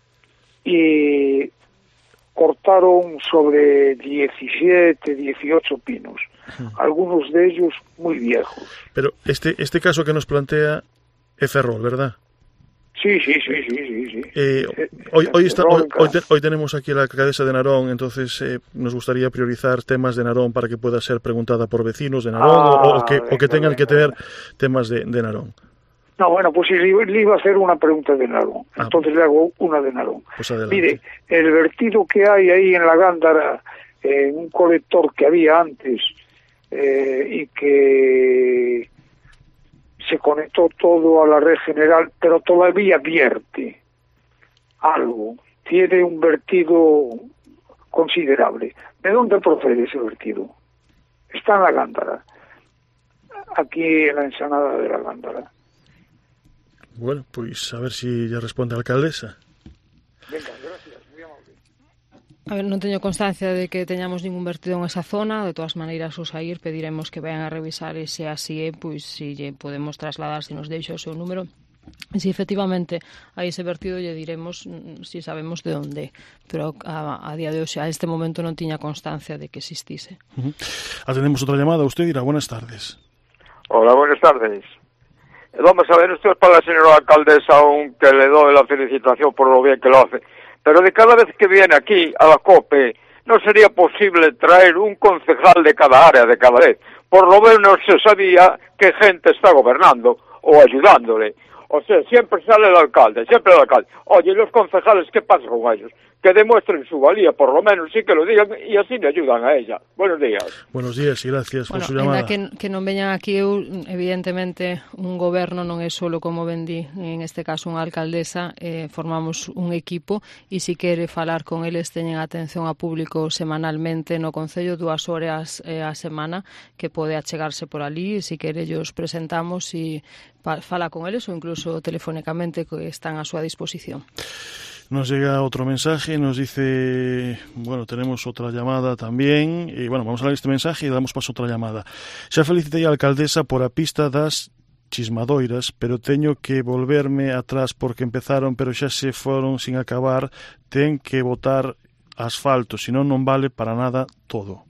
Y cortaron sobre diecisiete, dieciocho pinos, algunos de ellos muy viejos. Pero este este caso que nos plantea es Ferrol, ¿verdad? Sí, sí, sí, sí, sí. sí. Eh, hoy, hoy, está, hoy, hoy, te, hoy tenemos aquí a la alcaldesa de Narón, entonces eh, nos gustaría priorizar temas de Narón para que pueda ser preguntada por vecinos de Narón ah, o, o, que, venga, o que tengan venga. que tener temas de, de Narón. No, bueno, pues le, le iba a hacer una pregunta de Narón, ah, entonces le hago una de Narón. Pues adelante. Mire, el vertido que hay ahí en la Gándara, en eh, un colector que había antes eh, y que se conectó todo a la red general, pero todavía vierte algo, tiene un vertido considerable. ¿De dónde procede ese vertido? Está en la Gándara, aquí en la ensanada de la Gándara. Bueno, pues a ver si ya responde la alcaldesa. Venga, gracias, muy amable. A ver, non teño constancia de que teñamos ningún vertido en esa zona. De todas maneiras, os a ir pediremos que vayan a revisar e se así é, pois si lle podemos trasladar, se nos deixa o seu número. E se efectivamente hai ese vertido, lle diremos si sabemos de onde. Pero a, a día de hoxe, a este momento, non tiña constancia de que existise. Uh-huh. Atendemos outra llamada. Usted dirá, buenas tardes. Hola, buenas tardes. Vamos a ver, esto es para la señora alcaldesa, aunque le doy la felicitación por lo bien que lo hace. Pero de cada vez que viene aquí a la COPE, ¿no sería posible traer un concejal de cada área, de cada vez? Por lo menos se sabía qué gente está gobernando o ayudándole. O sea, siempre sale el alcalde, siempre el alcalde. Oye, los concejales, ¿qué pasa con ellos? Que demuestren su valía, por lo menos, sí que lo digan, y así le ayudan a ella. Buenos días. Buenos días y gracias bueno, por su llamada. Que, que non veñan aquí, eu, evidentemente, un goberno non é solo, como ben di, en este caso, unha alcaldesa, eh, formamos un equipo, e se quere falar con eles, teñen atención a público semanalmente no Concello, dúas horas eh, a semana, que pode achegarse por ali, e se quere, ellos presentamos e fala con eles, ou incluso telefónicamente, que están a súa disposición. Nos llega otro mensaje, nos dice, bueno, tenemos otra llamada también, y bueno, vamos a leer este mensaje y damos paso a otra llamada. Xa felicitei a alcaldesa por a pista das chismadoiras, pero teño que volverme atrás porque empezaron, pero xa se foron sin acabar, ten que botar asfalto, senón non vale para nada todo.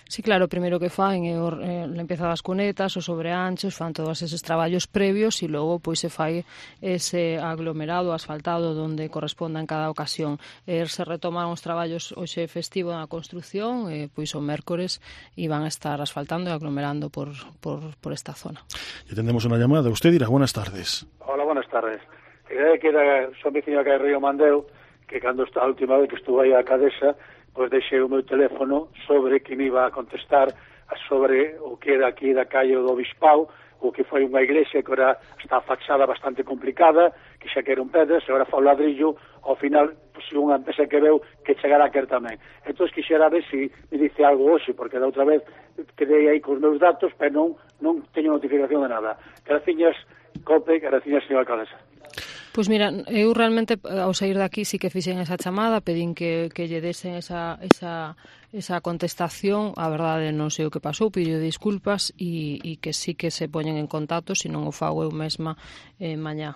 Sí, claro, o primeiro que fan é o, eh, limpeza das cunetas, os sobreanchos, fan todos eses traballos previos e logo pois se fai ese aglomerado asfaltado donde corresponda en cada ocasión. Eh, se retoman os traballos hoxe festivo na construción, eh, pois o mércores iban a estar asfaltando e aglomerando por, por, por esta zona. Ya tenemos una llamada. Usted dirá, buenas tardes. Hola, buenas tardes. Eh, que era, son veciño que é Río Mandeo, que cando a última vez que estuve aí a Cadesa, pois deixei o meu teléfono sobre que me iba a contestar sobre o que era aquí da calle do Bispao, o que foi unha iglesia que era está a fachada bastante complicada, que xa que eran pedras, agora foi o ladrillo, ao final, pois, unha empresa que veu que chegará a quer tamén. Entón, quixera ver se me dice algo hoxe, porque da outra vez quedei aí cos meus datos, pero non, non teño notificación de nada. Graciñas, Cope, graciñas, señor alcaldesa. Pois mira, eu realmente ao sair daqui sí que fixen esa chamada, pedín que, que lle desen esa, esa, esa contestación, a verdade non sei o que pasou, pido disculpas e, e que sí que se poñen en contacto, se non o fago eu mesma eh, mañá.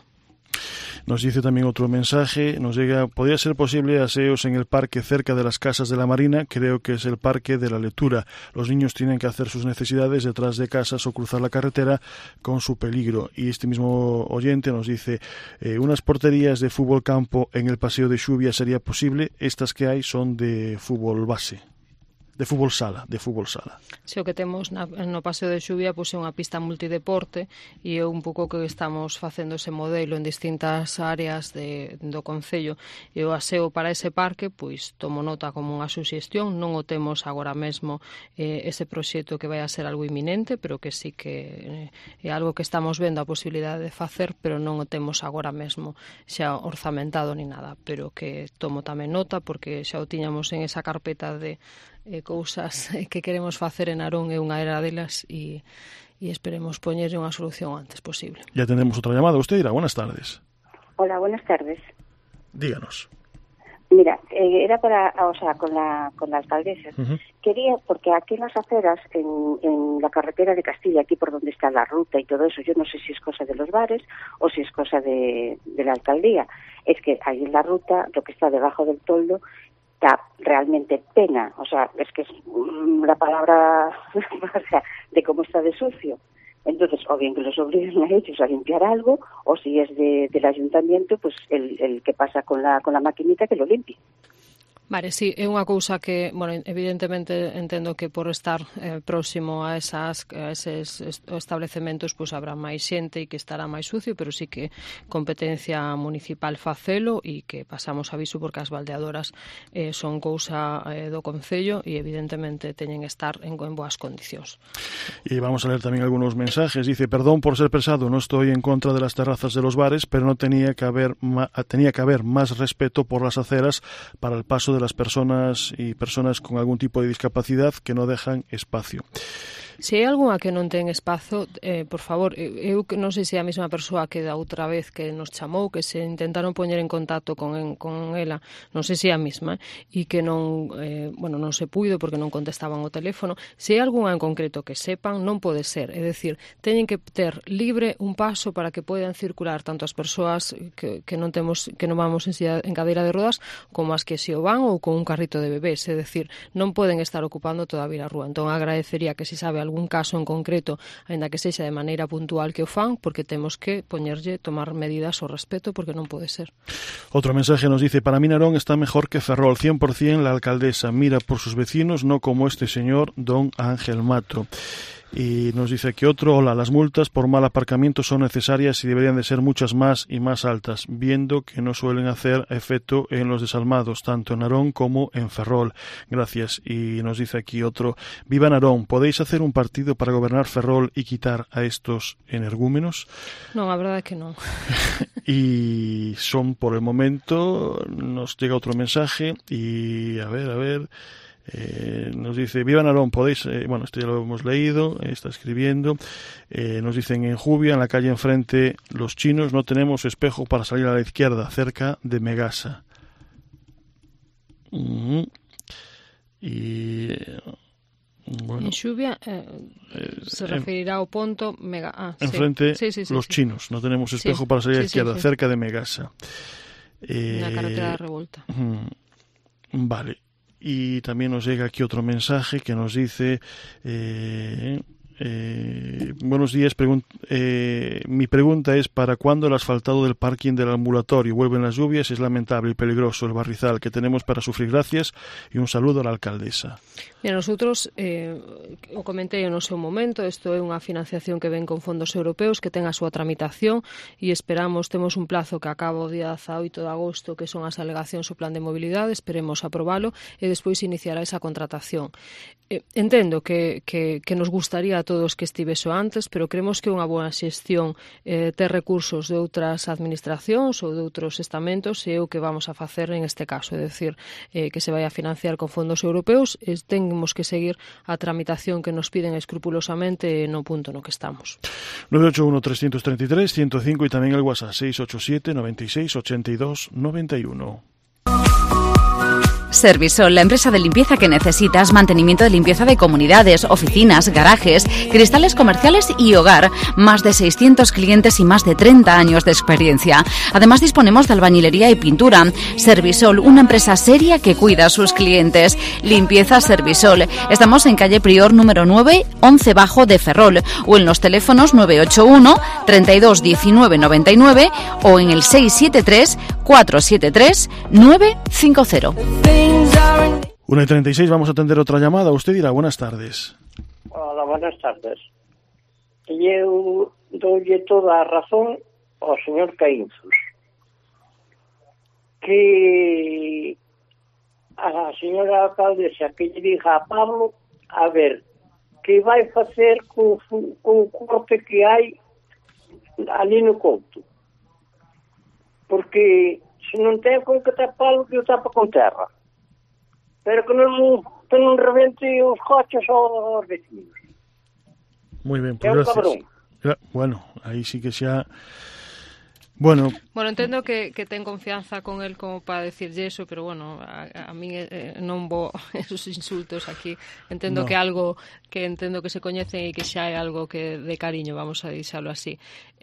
Nos dice también otro mensaje, nos llega, ¿podría ser posible aseos en el parque cerca de las casas de la Marina? Creo que es el parque de la lectura. Los niños tienen que hacer sus necesidades detrás de casas o cruzar la carretera con su peligro. Y este mismo oyente nos dice, eh, unas porterías de fútbol campo en el paseo de Xuvia sería posible. Estas que hay son de fútbol base. De fútbol sala, de fútbol sala. Se o que temos na, no paseo de Xuvia pois é unha pista multideporte e é un pouco que estamos facendo ese modelo en distintas áreas de, do concello. E o aseo para ese parque, pois tomo nota como unha suxestión, non o temos agora mesmo eh, ese proxecto que vai a ser algo inminente, pero que sí que eh, é algo que estamos vendo a posibilidade de facer, pero non o temos agora mesmo xa orzamentado ni nada, pero que tomo tamén nota porque xa o tiñamos en esa carpeta de eh, cousas que queremos facer en Narón e unha era delas e, e esperemos poñerlle unha solución antes posible. Ya tenemos outra llamada. Usted dirá, buenas tardes. Hola, buenas tardes. Díganos. Mira, eh, era para, o sea, con la, con la alcaldesa. Uh-huh. Quería, porque aquí en las aceras, en, en la carretera de Castilla, aquí por donde está la ruta y todo eso, yo no sé si es cosa de los bares o si es cosa de, de la alcaldía. Es que ahí en la ruta, lo que está debajo del toldo, da realmente pena, o sea, es que es la palabra, o sea, de cómo está de sucio. Entonces, o bien que los obliguen a ellos a limpiar algo, o si es de, del ayuntamiento, pues el, el que pasa con la, con la maquinita que lo limpie. Vale, sí, é unha cousa que, bueno, evidentemente entendo que por estar eh, próximo a esas a eses establecementos pois pues, habrá máis xente e que estará máis sucio, pero sí que competencia municipal facelo e que pasamos aviso porque as baldeadoras eh, son cousa eh, do concello e evidentemente teñen que estar en, en boas condicións. Y vamos a leer también algunos mensajes. Dice, perdón por ser pesado, no estoy en contra de las terrazas de los bares, pero no tenía que haber ma- tenía que haber más respeto por las aceras para el paso de las personas y personas con algún tipo de discapacidad que no dejan espacio. Se hai algunha que non ten espazo, eh, por favor, eu non sei se é a mesma persoa que da outra vez que nos chamou, que se intentaron poñer en contacto con, en, con ela, non sei se é a mesma, e que non, eh, bueno, non se puido porque non contestaban o teléfono. Se hai algunha en concreto que sepan, non pode ser, é dicir, teñen que ter libre un paso para que poidan circular tanto as persoas que, que non temos, que non vamos en, silla, en cadeira de rodas, como as que se o van ou con un carrito de bebés, é dicir, non poden estar ocupando toda a vila rúa. Entón agradecería que se sabe algún caso en concreto, aínda que sexa de maneira puntual que o fan, porque temos que poñerlle, tomar medidas ao respecto, porque non pode ser. Otro mensaje nos dice, para mí Narón está mejor que Ferrol, cien por ciento la alcaldesa mira por sus vecinos, no como este señor don Ángel Mato. Y nos dice que otro, hola, las multas por mal aparcamiento son necesarias y deberían de ser muchas más y más altas, viendo que no suelen hacer efecto en los desalmados, tanto en Narón como en Ferrol. Gracias. Y nos dice aquí otro, viva Narón, ¿podéis hacer un partido para gobernar Ferrol y quitar a estos energúmenos? Non, a verdade é que non. Y son por el momento, nos llega otro mensaje y a ver, a ver... Eh, nos dice, viva Narón, podéis, eh, bueno, esto ya lo hemos leído, eh, está escribiendo, eh, nos dicen en Jubia, en la calle enfrente, los chinos, no tenemos espejo para salir a la izquierda, cerca de Megasa. Uh-huh. Y eh, bueno, en Xuvia eh, eh, se referirá ao ponto Mega, ah, enfrente sí. Sí, sí, sí, los sí. chinos, no tenemos espejo sí. para salir a la sí, izquierda, sí, sí. cerca de Megasa. Eh, la carretera de Revolta. Uh, vale. y también nos llega aquí otro mensaje que nos dice... Eh, Eh, buenos días, pregun- eh, mi pregunta es ¿para cuándo el asfaltado del parking del ambulatorio? Vuelven las lluvias, es lamentable y peligroso el barrizal que tenemos para sufrir. Gracias y un saludo a la alcaldesa. Mira, nosotros, eh, o comentei no seu momento, isto é unha financiación que ven con fondos europeos, que ten a súa tramitación e esperamos, temos un plazo que acaba o día dezaoito de agosto, que son as alegacións ao plan de mobilidade, esperemos aprobalo e despois iniciará esa contratación. Eh, entendo que, que, que nos gustaría a todos que estivese antes, pero creemos que unha boa xestión eh, ter recursos de outras administracións ou de outros estamentos é o que vamos a facer en este caso, é dicir, eh, que se vai a financiar con fondos europeos, e temos que seguir a tramitación que nos piden escrupulosamente no punto no que estamos. nueve ocho uno, tres tres tres, uno cero cinco y también el WhatsApp seis ocho siete, nueve seis, ocho dos, nueve uno. Servisol, la empresa de limpieza que necesitas, mantenimiento de limpieza de comunidades, oficinas, garajes, cristales comerciales y hogar. Más de seiscientos clientes y más de treinta años de experiencia. Además disponemos de albañilería y pintura. Servisol, una empresa seria que cuida a sus clientes. Limpieza Servisol. Estamos en calle Prior número nueve, once bajo de Ferrol, o en los teléfonos nueve ocho uno, treinta y dos, diecinueve, noventa y nueve o en el seis siete tres, cuatro siete tres, nueve cinco cero. una y treinta y seis, vamos a atender otra llamada. Usted dirá, buenas tardes. Hola, buenas tardes. Eu doulle toda a razón ao señor Caínzos, que a señora alcaldesa que lle diga a Pablo a ver que vai facer con, con o corte que hai ali no Couto, porque se non ten con que tapalo, que o tapa con terra, pero que non, que non rebente os coches aos vecinos. Muy bien, pues é un gracias. cabrón. Gra- bueno, aí sí que xa... Bueno, Bueno, entendo que, que ten confianza con el como para decirlle eso, pero bueno, a, a mí eh, non vou esos insultos aquí. Entendo No. que algo que entendo que se coñecen e que xa é algo que de cariño, vamos a deixalo así.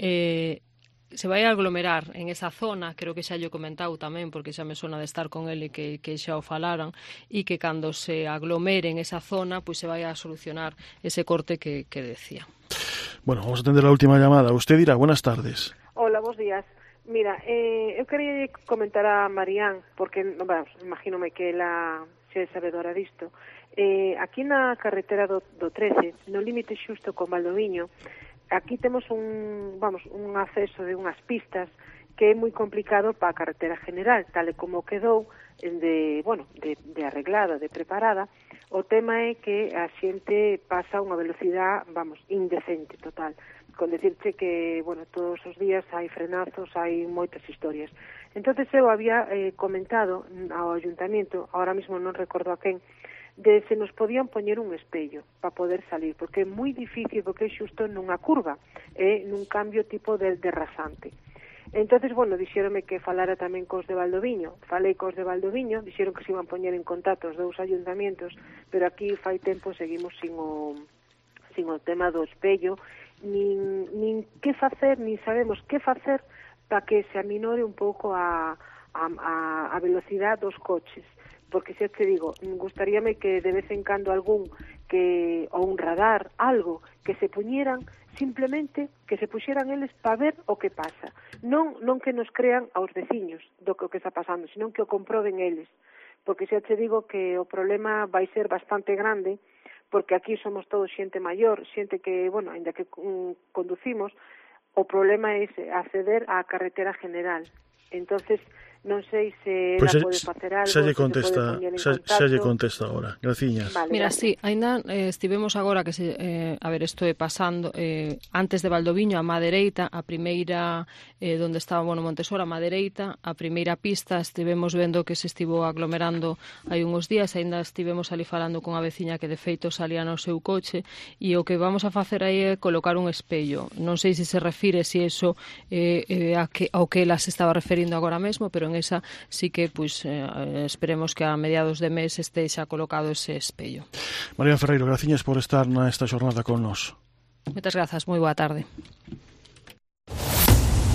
Eh, se vai a aglomerar en esa zona, creo que xa lle comentau tamén, porque xa me sona de estar con ele que, que xa o falaran, e que cando se aglomere en esa zona, pois se vai a solucionar ese corte que, que decía. bueno, vamos a atender la última llamada. Usted dirá, buenas tardes. Hola, bons días. Mira, eh, eu quería comentar a Marián, porque, bueno, imagínome que ela xe é sabedora disto. Eh, aquí na carretera do, do trece, no límite xusto con Valdoviño, aquí temos un, vamos, un acceso de unhas pistas que é moi complicado para a carretera general, tal e como quedou de, bueno, de, de arreglada, de preparada. O tema é que a xente pasa unha velocidade, vamos, indecente total. Con decirte que, bueno, todos os días hai frenazos, hai moitas historias. Entonces eu había eh, comentado ao ayuntamiento, ahora mismo non recordo a quen, de se nos podían poñer un espello para poder salir, porque é moi difícil, porque é xusto nunha curva, é nun cambio tipo de, de rasante. Entonces, bueno, dixéronme que falara tamén cos de Valdoviño. Falei cos de Valdoviño, dixeron que se iban poñer en contacto os dous ayuntamientos, pero aquí fai tempo seguimos sin o, sin o tema do espello, nin, nin que facer, nin sabemos que facer para que se aminore un pouco a, a, a velocidade dos coches. Porque xa te digo, gustaríame que de vez en cando algún que ou un radar, algo que se puñeran, simplemente que se puxeran eles para ver o que pasa. Non non que nos crean aos veciños do que, o que está pasando, sino que o comproben eles. Porque xa te digo que o problema vai ser bastante grande, porque aquí somos todos xente maior, xente que, bueno, ainda que um, conducimos, o problema é acceder á carretera general. Entonces, non sei se Pues ela se, pode facer algo, se lle se se contesta, pode poñer en xa, contacto. xa lle contesta ahora. Graciñas. Vale, Mira, vale. sí, ainda eh, estivemos agora que se, eh, a ver, isto é pasando eh, antes de Valdoviño, a má dereita, a primeira eh, donde estaba, bueno, Montesora, a má dereita, a primeira pista, estivemos vendo que se estivo aglomerando hai uns días, ainda estivemos ali falando con a veciña que de feito salía no seu coche, e o que vamos a facer aí é colocar un espello. Non sei se se refire se iso eh, eh, a que, ao que ela se estaba referindo agora mesmo, pero en esa sí que pues, eh, esperemos que a mediados de mes este xa colocado ese espello. María Ferreiro, graciñas por estar nesta xornada con nos. Moitas grazas, moi boa tarde.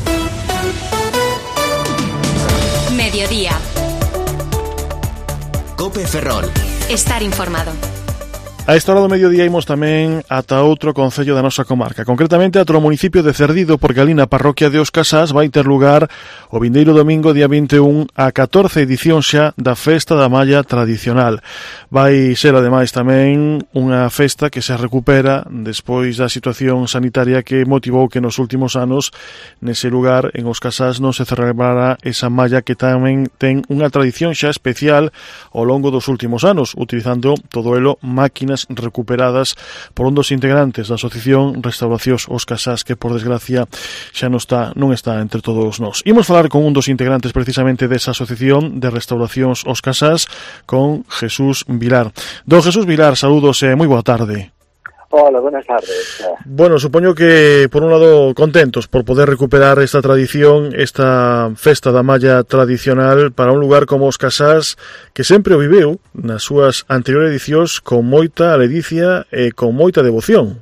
Mediodía. Cope Ferrol. Estar informado. A esta hora do mediodía imos tamén ata outro concello da nosa comarca, concretamente ata o municipio de Cerdido, porque ali na parroquia de Os Casás vai ter lugar o vindeiro domingo día vinte e un a catorce edición xa da Festa da Malla Tradicional. Vai ser ademais tamén unha festa que se recupera despois da situación sanitaria que motivou que nos últimos anos nese lugar, en Os Casás, non se celebrara esa malla que tamén ten unha tradición xa especial ao longo dos últimos anos, utilizando todo elo máquinas recuperadas por un dos integrantes da Asociación Restauracións Os Casás, que por desgracia xa non está non está entre todos nós. Imos falar con un dos integrantes precisamente desa Asociación de Restauracións Os Casás, con Jesús Vilar. Don Jesús Vilar, saúdos e moi boa tarde. Hola, buenas tardes. Bueno, supoño que, por un lado, contentos por poder recuperar esta tradición, esta festa da malla tradicional para un lugar como Os Casás, que sempre o viveu, nas súas anteriores edicións, con moita ledicia e con moita devoción.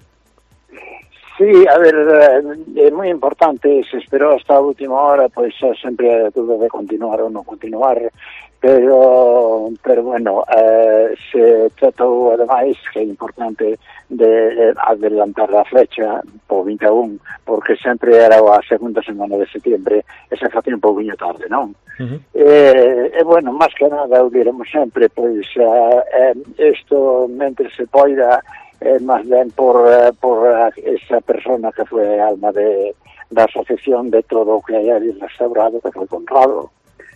Sí, a ver, é moi importante, se esperou hasta a última hora, pois sempre tuve de continuar ou non continuar, pero, pero bueno, eh, se tratou ademais que é importante de adelantar a fecha po vinte e un, porque sempre era a segunda semana de setembro e se facía un pouquinho tarde, non? Uh-huh. E, e bueno, máis que nada o diremos sempre, pois eh, isto, mentre se poida, eh, máis ben por, por esa persona que foi a alma de, da asociación de todo o que hai ali restaurado, que foi Conrado.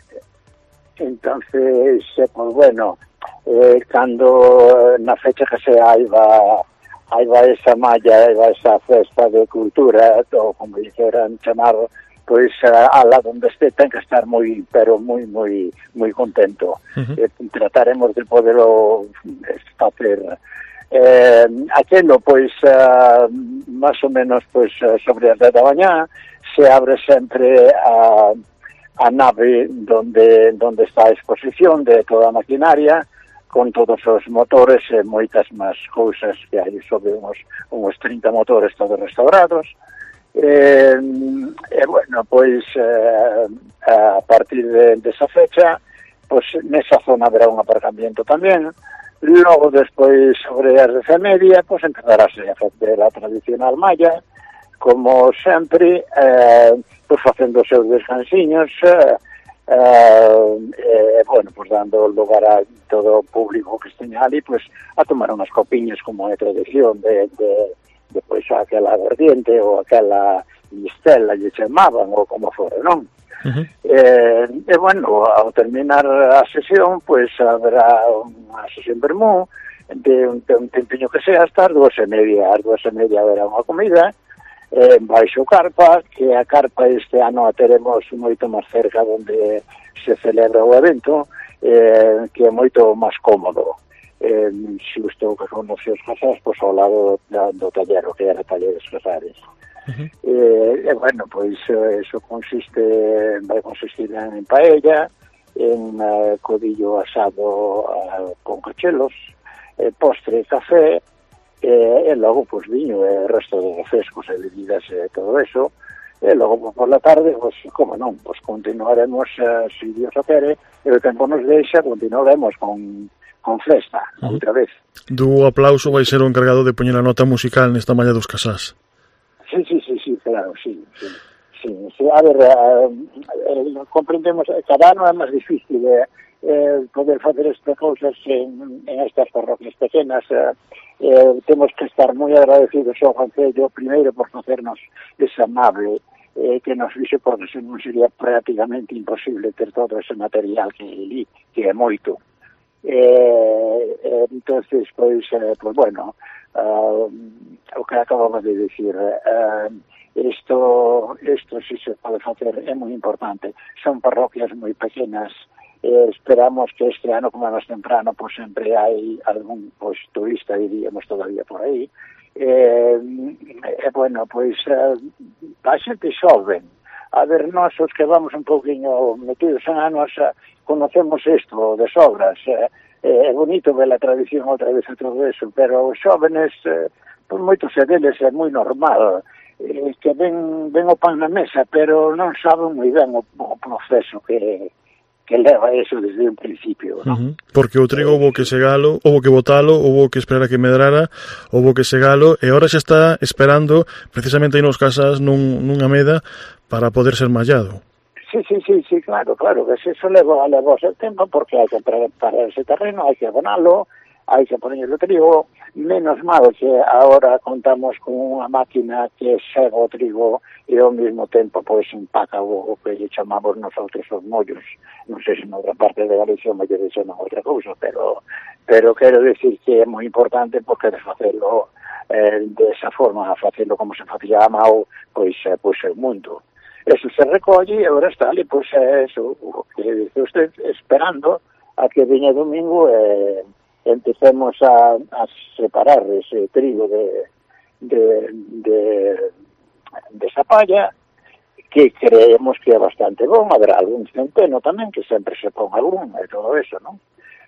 Entonces, pues bueno, eh, cando na fecha que se haiba haiba esa malla, haiba esa festa de cultura, ou como dixeran chamar, pois a la donde este ten que estar moi, pero moi, moi, moi contento. Uh-huh. Eh, trataremos de poderlo facer. Eh, aquelo, pois, uh, máis ou menos, pois, sobre as dez da mañá, se abre sempre a a nave donde donde está a exposición de toda a maquinaria, con todos os motores e moitas máis cousas que hai, sobre uns, uns trinta motores todos restaurados. E, e bueno, pois eh, a partir de, de esa fecha, pois nesa zona haberá un aparcamiento tamén. Logo, despois, sobre as dez e media, pois empezarase a facer a tradicional malla, como sempre, eh, pues facendo os seus descansiños, eh, eh, bueno, pues dando lugar a todo o público que esteña ali, pues a tomar unhas copiñas como é tradición de, de, de pues aquela verdiente ou aquela mistela lle chamaban ou como fora, non? Uh-huh. eh, e bueno, ao terminar a sesión, pues haberá unha sesión vermú de un, de un tempiño que sea hasta as dúas e media, as dúas e media haberá unha comida eh, baixo carpa, que a carpa este ano a teremos moito máis cerca onde se celebra o evento, eh, que é moito máis cómodo. Eh, xusto que conoce Os Casás, pois ao lado do, do tallero, que era Talleres Casares. Uh-huh. eh, e bueno, pois eso consiste, vai consistir en paella, en uh, codillo asado uh, con cachelos, eh, postre, café, e, e logo, pois, viño e resto de refrescos e bebidas e todo eso. E logo, pois, por la tarde, pois, como non, pois continuaremos, uh, se Dios o quere, e o tempo nos deixa, continuaremos con, con festa, uh-huh. outra vez. Do aplauso vai ser o encargado de poñer a nota musical nesta malla dos Casás. Sí, sí, sí, sí, claro, sí, sí. Sí, sí, a ver, uh, uh, comprendemos, cada ano é máis difícil eh, eh, poder facer estas cousas en, en estas parroquias pequenas. Eh, eh, temos que estar moi agradecidos ao Concello, primeiro por facernos esa amable eh, que nos dixe, porque se non sería prácticamente imposible ter todo ese material que li, que é moito. Eh, eh, entonces, pois, eh, pois bueno, uh, o que acabamos de dicir, uh, Isto, isto si se pode facer, é moi importante. Son parroquias moi pequenas, eh, esperamos que este ano, como é máis temprano, pois sempre hai algún pois, turista, diríamos, todavía por aí. E, eh, eh, bueno, pois, eh, a xente xoven. A ver, nós, os que vamos un pouquinho metidos en anos, eh, conocemos isto de sobras. Eh, é bonito ver a tradición outra vez e todo eso, pero os xóvenes, eh, por moitos deles é moi normal, eh, que ven, ven o pan na mesa, pero non saben moi ben o, o proceso que, que leva eso desde un principio, ¿no? Uh-huh. Porque o trigo houbo que segalo, houbo que botalo, houbo que esperar a que medrara, houbo que segalo, e agora xa está esperando precisamente aí nos casas nun, nunha meda para poder ser mallado. Sí, sí, sí, sí, claro, claro, que eso leva, leva o seu tempo, porque hai que preparar ese terreno, hai que abonalo, hai que poñer o trigo. Menos mal que agora contamos con unha máquina que sega o trigo e ao mesmo tempo pois empaca o, o que lle chamamos nosotros os mollos. Non sei se na outra parte de Galicia me lle dixen outra cousa, pero pero quero decir que é moi importante porque de facelo eh, de esa forma, facelo como se facía a mao, pois, eh, pois é o mundo. Eso se recolle e agora está ali, pois é eso, o que dice usted, esperando a que viña domingo e eh, empecemos a, a separar ese trigo de, de, de, de esa palla, que creemos que é bastante bom. Habrá algún centeno tamén, que sempre se pon algún, e todo eso, non?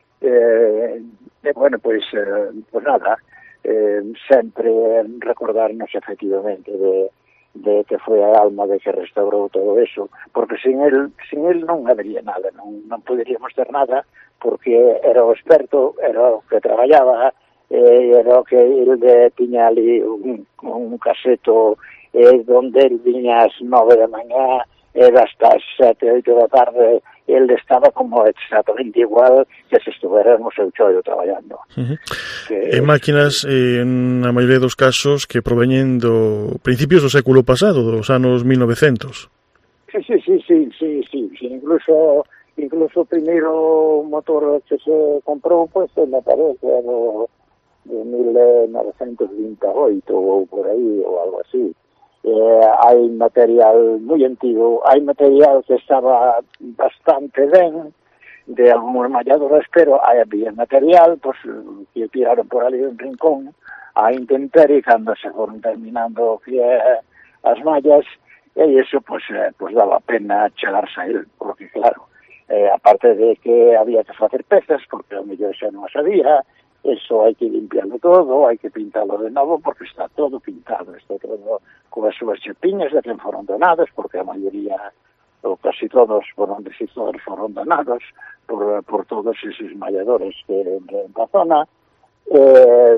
Eh, e, bueno, pois, eh, pues nada, eh, sempre recordarnos efectivamente de, de que foi a alma de que restaurou todo eso, porque sin el, sin el non habería nada, non, non poderíamos ter nada, porque era o experto, era o que traballaba, eh, era o que ele tiña ali un, un caseto eh, donde ele viña ás nove da mañá, era hasta as sete, oito da tarde, ele estaba como exactamente igual que se estuvera no seu chollo traballando. Uh-huh. Que... E máquinas, eh, na maioría dos casos, que proveñen do principios do século pasado, dos anos mil novecientos. Sí, sí, sí, sí, sí, sí, sí. incluso... Incluso o primeiro motor que se comprou, pois, me parece, do, de mil novecentos vinte e oito ou por aí, ou algo así. Eh, hai material moi antigo, hai material que estaba bastante ben, de algúns malladoras, pero hai había material, pois, que tiraron por ali un rincón, a intemperie, cando se foron terminando que é as mallas, e iso, pois, eh, pois daba pena chegarse a él, porque, claro, Eh, aparte de que había que facer pezas, porque o mellor xa non as había, eso hai que limpiarlo todo, hai que pintarlo de novo, porque está todo pintado, está todo con as súas chepiñas de que foron donadas, porque a maioría, ou casi todos, por onde se todos foron donados, por, por todos esos malladores que en la zona. Eh,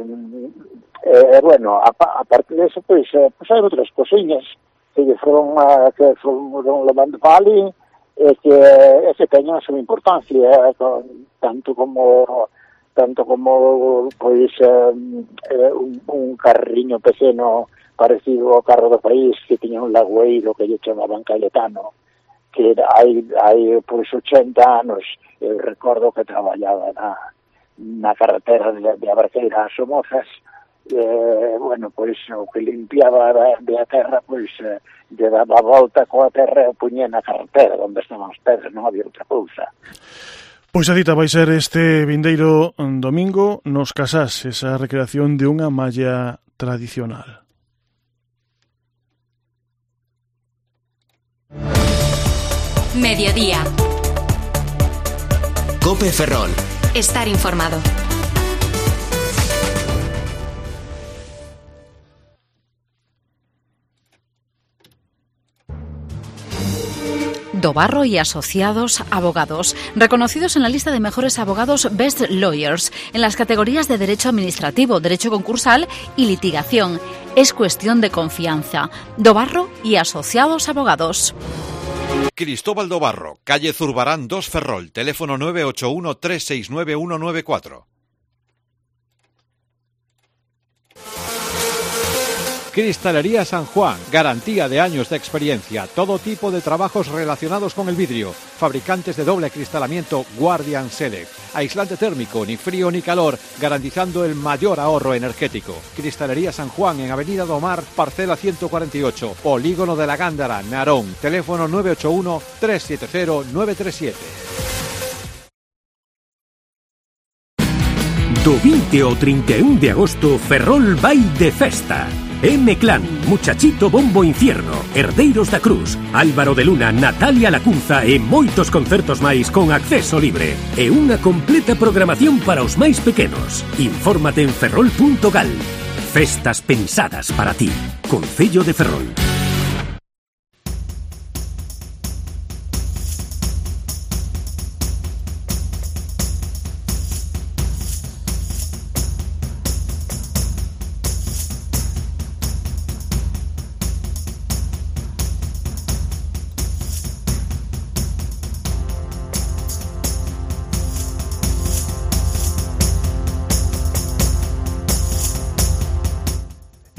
eh, bueno, aparte de eso, pois, pues, eh, pues hai outras cosiñas que foron, uh, que foron levando para ali, é que, é que teñen a súa importancia, eh, con, tanto como tanto como pois um, un, un carriño pequeno parecido ao carro do país, que tiña un lagoeiro que lle chamaban Cayetano, que hai, hai pois ochenta anos, eu recordo que traballaba na, na carretera de, de Abarqueira a Somozas. Eh, bueno, pois o que limpiaba de a terra, pois eh, lle daba a volta coa terra e puñía na carretera onde estaban as pedras, non había outra cousa. Pois a cita vai ser este vindeiro domingo nos Casás, esa recreación de unha malla tradicional. Mediodía. Cope Ferrol. Estar informado. Dobarro y Asociados Abogados, reconocidos en la lista de mejores abogados Best Lawyers, en las categorías de Derecho Administrativo, Derecho Concursal y Litigación. Es cuestión de confianza. Dobarro y Asociados Abogados. Cristóbal Dobarro, calle Zurbarán dos Ferrol, teléfono nueve ocho uno tres seis nueve uno nueve cuatro. Cristalería San Juan, garantía de años de experiencia, todo tipo de trabajos relacionados con el vidrio, fabricantes de doble acristalamiento Guardian Select, aislante térmico, ni frío ni calor, garantizando el mayor ahorro energético. Cristalería San Juan en Avenida Domar, parcela ciento cuarenta y ocho, Polígono de la Gándara, Narón, teléfono nueve ocho uno tres siete cero nueve tres siete. Do veinte ao trinta e un de agosto, Ferrol vai de festa. M-Clan, Muchachito Bombo Infierno, Herdeiros da Cruz, Álvaro de Luna, Natalia Lacunza e moitos concertos máis con acceso libre. E unha completa programación para os máis pequenos. Infórmate en ferrol punto gal. Festas pensadas para ti. Concello de Ferrol.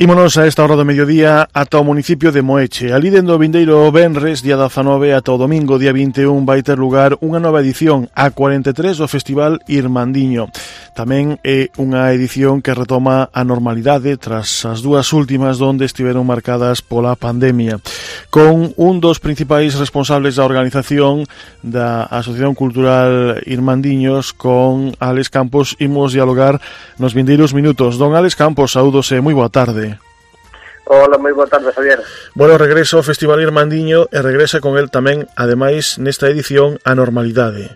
Ímonos a esta hora do mediodía ata o municipio de Moeche. Ali dendo o vindeiro venres, día dezanove, ata o domingo, día vinte e un, vai ter lugar unha nova edición, a cuarenta e tres do Festival Irmandiño. Tamén é unha edición que retoma a normalidade tras as dúas últimas donde estiveron marcadas pola pandemia. Con un dos principais responsables da organización da Asociación Cultural Irmandiños, con Alex Campos, imos dialogar nos vindeiros minutos. Don Alex Campos, saúdose, moi boa tarde. Hola, moi boa tarde, Javier. Bueno, regreso ao Festival Irmandiño e regresa con el tamén, ademais, nesta edición, a normalidade.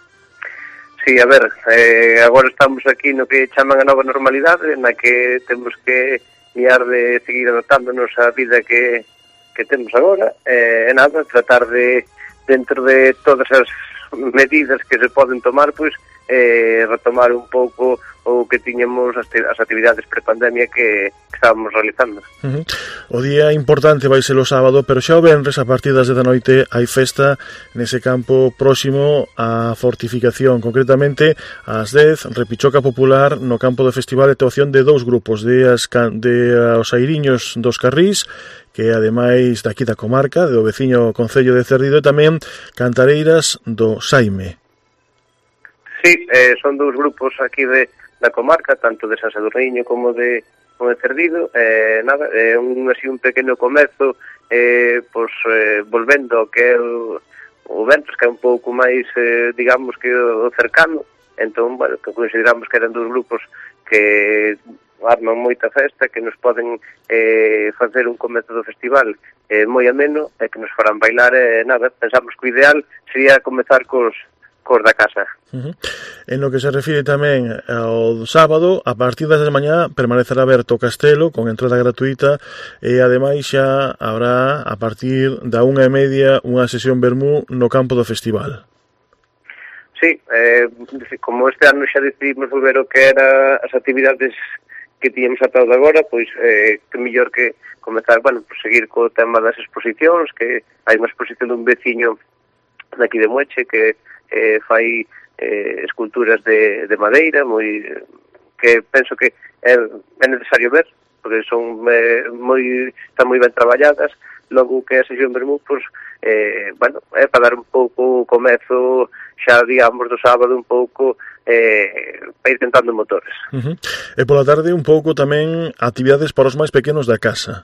Sí, a ver, eh, agora estamos aquí no que chaman a nova normalidade, na que temos que mirar de seguir adaptándonos á vida que, que temos agora, e eh, nada, tratar de, dentro de todas as medidas que se poden tomar, pois, eh, retomar un pouco o que tiñamos as, as actividades pre-pandemia que, que estábamos realizando. Uh-huh. O día importante vai ser o sábado, pero xa o venres, a partir das dez da noite, hai festa nese campo próximo á fortificación. Concretamente, ás dez, repichoca popular no campo do festival e actuación de dous grupos, de, as, de os airiños dos Carrís, que ademais daqui da comarca, do veciño concello de Cerdido, e tamén cantareiras do Saime. Sí, eh, son dous grupos aquí de da comarca, tanto de San Sadurniño como de, como de Cerdido. Eh, nada, é eh, un, así un pequeno comezo, eh, pois, eh, volvendo ao que é o, o Ventos, que é un pouco máis, eh, digamos, que o cercano. Entón, bueno, que consideramos que eran dous grupos que arman moita festa, que nos poden eh, facer un comezo do festival eh, moi ameno, e que nos farán bailar, e eh, nada, pensamos que o ideal sería comezar cos cos da casa. Uh-huh. En lo que se refire tamén ao sábado, a partir das de mañá permanecerá aberto o castelo con entrada gratuita, e ademais xa habrá a partir da unha e media unha sesión vermú no campo do festival. Sí, eh, como este ano xa decidimos volver o que era as actividades que tiñamos ata de agora, pois eh, que mellor que comezar, bueno, pues seguir co tema das exposicións, que hai unha exposición dun veciño daqui de Moeche que eh, fai eh, esculturas de, de madeira, moi que penso que é, é necesario ver, porque son eh, moi están moi ben traballadas. Logo que a sesión vermú, pois, eh, bueno, é para dar un pouco o comezo xa, digamos, do sábado un pouco eh, para ir tentando motores. Uh-huh. E pola tarde un pouco tamén actividades para os máis pequenos da casa.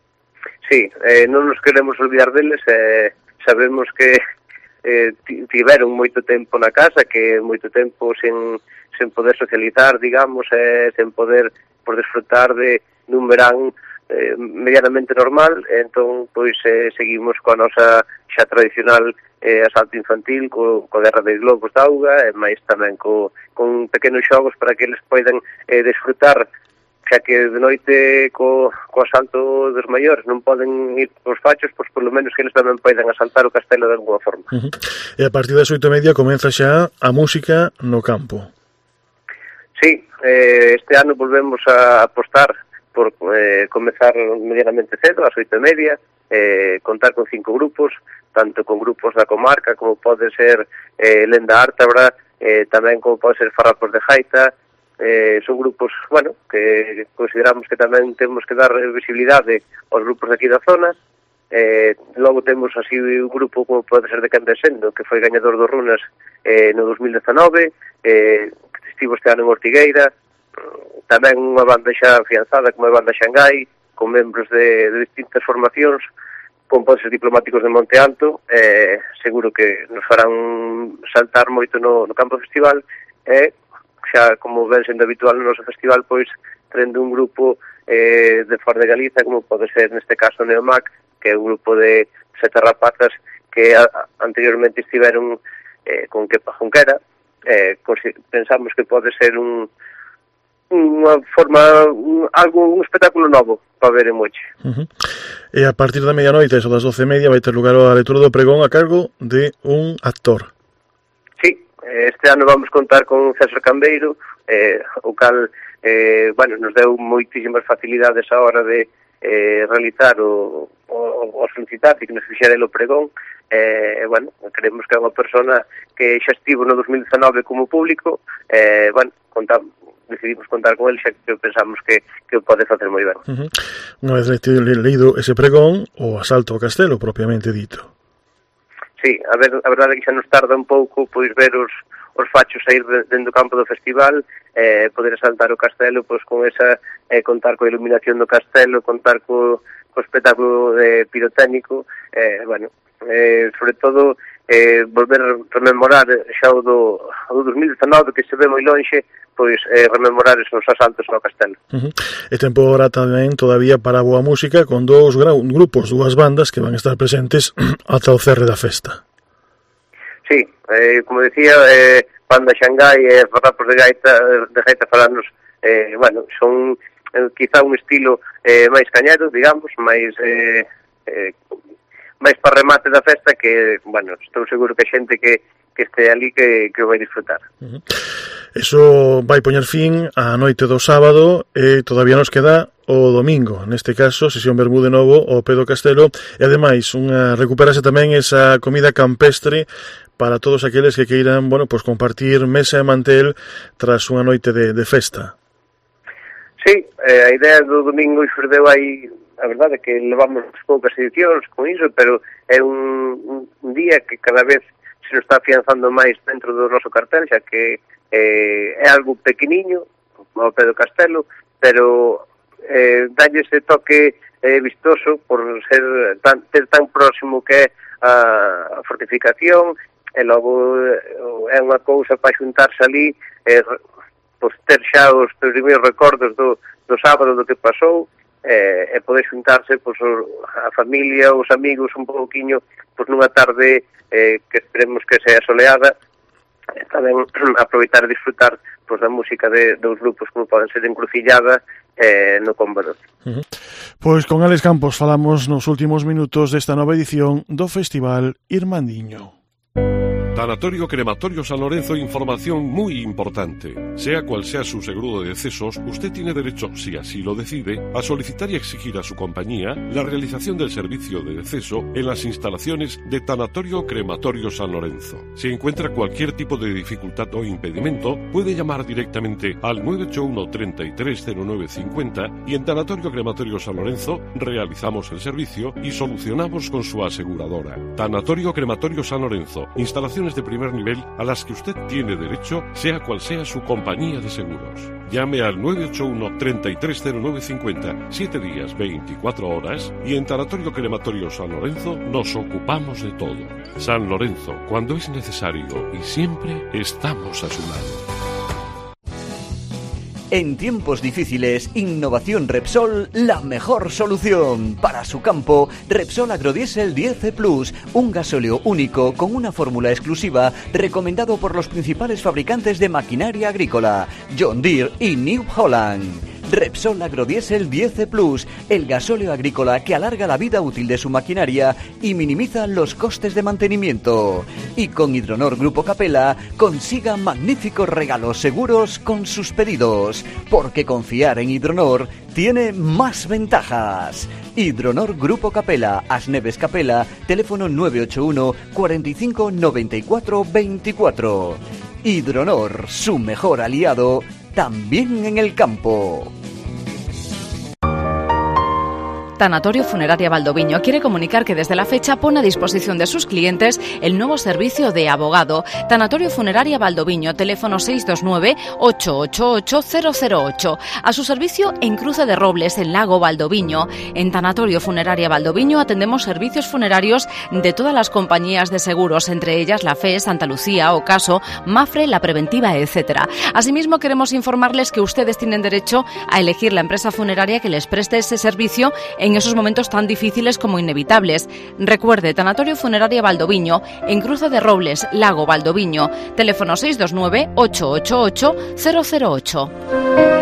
Sí, eh, non nos queremos olvidar deles, eh, sabemos que eh, tiveron moito tempo na casa, que moito tempo sen, sen poder socializar, digamos, eh, sen poder por desfrutar de nun verán eh, medianamente normal. Entón, pois, eh, seguimos coa nosa xa tradicional eh, asalto infantil, co, co Guerra de Globos de Auga, e máis tamén co, con pequenos xogos para que eles poidan eh, desfrutar, xa que de noite co, co asalto dos maiores non poden ir os fachos, pois polo menos que eles tamén poidan asaltar o castelo de alguna forma. Uh-huh. E a partir das oito e media comeza xa a música no campo. Sí, eh, este ano volvemos a apostar por eh, comezar medianamente cedo, ás oito e media, eh, contar con cinco grupos, tanto con grupos da comarca, como pode ser eh, Lenda Ártabra, eh, tamén como pode ser Farrapos de Jaita. Eh, son grupos, bueno, que consideramos que tamén temos que dar visibilidade aos grupos de aquí da zona. Eh, logo temos así un grupo como pode ser de Candesendo, que foi gañador do Runas eh, no dos mil dezanove, eh, que estivo este ano en Ortigueira. Tamén unha banda xa afianzada como a banda Xangai, con membros de, de distintas formacións, con pode ser diplomáticos de Monte Alto. Eh, seguro que nos farán saltar moito no, no campo festival. E eh, xa, como ven sendo habitual no noso festival, pois, trendo un grupo eh, de fora de Galiza, como pode ser neste caso Neomac, que é un grupo de sete rapazas que a, anteriormente estiveron eh, con Kepa Junquera. Eh, pensamos que pode ser un unha forma, un, algo, un espectáculo novo para ver en Moeche. Uh-huh. E a partir da medianoite, eso das doce e media, vai ter lugar a lectura do pregón a cargo de un actor. Este ano vamos contar con César Cambeiro, eh, o cal eh, bueno, nos deu moitísimas facilidades a hora de eh, realizar o, o, o solicitar e que nos fixera o pregón. Eh, bueno, creemos que é unha persona que xa estivo no dos mil dezanove como público. Eh, bueno, contamos, decidimos contar con el, xa que pensamos que, que o pode facer moi ben. Uh-huh. Unha vez leído ese pregón, o asalto ao castelo propiamente dito. Sí, a ver, a verdade é que xa nos tarda un pouco pois ver os, os fachos sair de, dentro do campo do festival, eh, poder asaltar o castelo, pois con esa, eh, contar coa iluminación do castelo, contar co, co espectáculo eh, pirotécnico, eh, bueno, eh, sobre todo eh, volver a rememorar xa o do, o do dos mil dezanove, que se ve moi lonxe, pois eh, rememorar esos asaltos ao castelo. Uh-huh. E tempo ahora tamén todavía para boa música con dous grupos, dúas bandas que van a estar presentes ata o cerre da festa. Sí, eh, como decía, eh, Banda Xangai e eh, Farrapos de Gaita, de Gaita Falanos, eh, bueno, son eh, quizá un estilo eh, máis cañero, digamos, máis eh, eh, máis para remate da festa que, bueno, estou seguro que a xente que, que este ali que, que o vai disfrutar. Uh-huh. Eso vai poñer fin á noite do sábado e todavía nos queda o domingo, neste caso, sesión Bermú de novo ao pé do castelo e ademais unha, recuperase tamén esa comida campestre para todos aqueles que queiran, bueno, pues compartir mesa e mantel tras unha noite de, de festa. Sí, eh, a idea do domingo xurdeu aí, a verdade é que levamos poucas edicións con iso, pero é un, un día que cada vez se nos está afianzando máis dentro do noso cartel, xa que eh, é algo pequeniño ao pé do castelo, pero eh, dalle ese toque eh, vistoso por ser tan, ter tan próximo que é a, a fortificación, e logo é unha cousa para xuntarse ali, eh, pois ter xa os primeiros recordos do, do sábado do que pasou, eh, e poder xuntarse pois, a familia, os amigos un pouquiño, pois nunha tarde eh, que esperemos que sea soleada, e tamén aproveitar e disfrutar pois, da música de dos grupos como poden ser Encrucillada eh, no Cómbado. Uh-huh. Pois con Alex Campos falamos nos últimos minutos desta nova edición do Festival Irmandiño. Tanatorio Crematorio San Lorenzo, información muy importante. Sea cual sea su seguro de decesos, usted tiene derecho, si así lo decide, a solicitar y exigir a su compañía la realización del servicio de deceso en las instalaciones de Tanatorio Crematorio San Lorenzo. Si encuentra cualquier tipo de dificultad o impedimento, puede llamar directamente al nueve ocho uno, treinta y tres, cero nueve cincuenta y en Tanatorio Crematorio San Lorenzo realizamos el servicio y solucionamos con su aseguradora. Tanatorio Crematorio San Lorenzo, instalación de primer nivel a las que usted tiene derecho, sea cual sea su compañía de seguros. Llame al nueve ocho uno, treinta y tres, cero nueve cincuenta, siete días, veinticuatro horas, y en Tanatorio Crematorio San Lorenzo nos ocupamos de todo. San Lorenzo, cuando es necesario y siempre estamos a su lado. En tiempos difíciles, Innovación Repsol, la mejor solución. Para su campo, Repsol Agrodiesel diez E Plus, un gasóleo único con una fórmula exclusiva recomendado por los principales fabricantes de maquinaria agrícola, John Deere y New Holland. Repsol Agrodiesel diez E Plus, el gasóleo agrícola que alarga la vida útil de su maquinaria y minimiza los costes de mantenimiento. Y con Hidronor Grupo Capella consiga magníficos regalos seguros con sus pedidos, porque confiar en Hidronor tiene más ventajas. Hidronor Grupo Capella, Asneves Capella, teléfono nueve ocho uno, cuarenta y cinco, noventa y cuatro, veinticuatro. Hidronor, su mejor aliado, también en el campo. Tanatorio Funeraria Valdoviño quiere comunicar que desde la fecha pone a disposición de sus clientes el nuevo servicio de abogado. Tanatorio Funeraria Valdoviño, teléfono seis dos nueve, ocho ocho ocho, cero cero ocho. A su servicio en Cruce de Robles, en Lago Valdoviño. En Tanatorio Funeraria Valdoviño atendemos servicios funerarios de todas las compañías de seguros, entre ellas la F E, Santa Lucía, Ocaso, Mafre, La Preventiva, etcétera. Asimismo, queremos informarles que ustedes tienen derecho a elegir la empresa funeraria que les preste ese servicio en esos momentos tan difíciles como inevitables. Recuerde, Tanatorio Funeraria Valdoviño, en Cruce de Robles, Lago Valdoviño, teléfono seis dos nueve, ocho ocho ocho, cero cero ocho.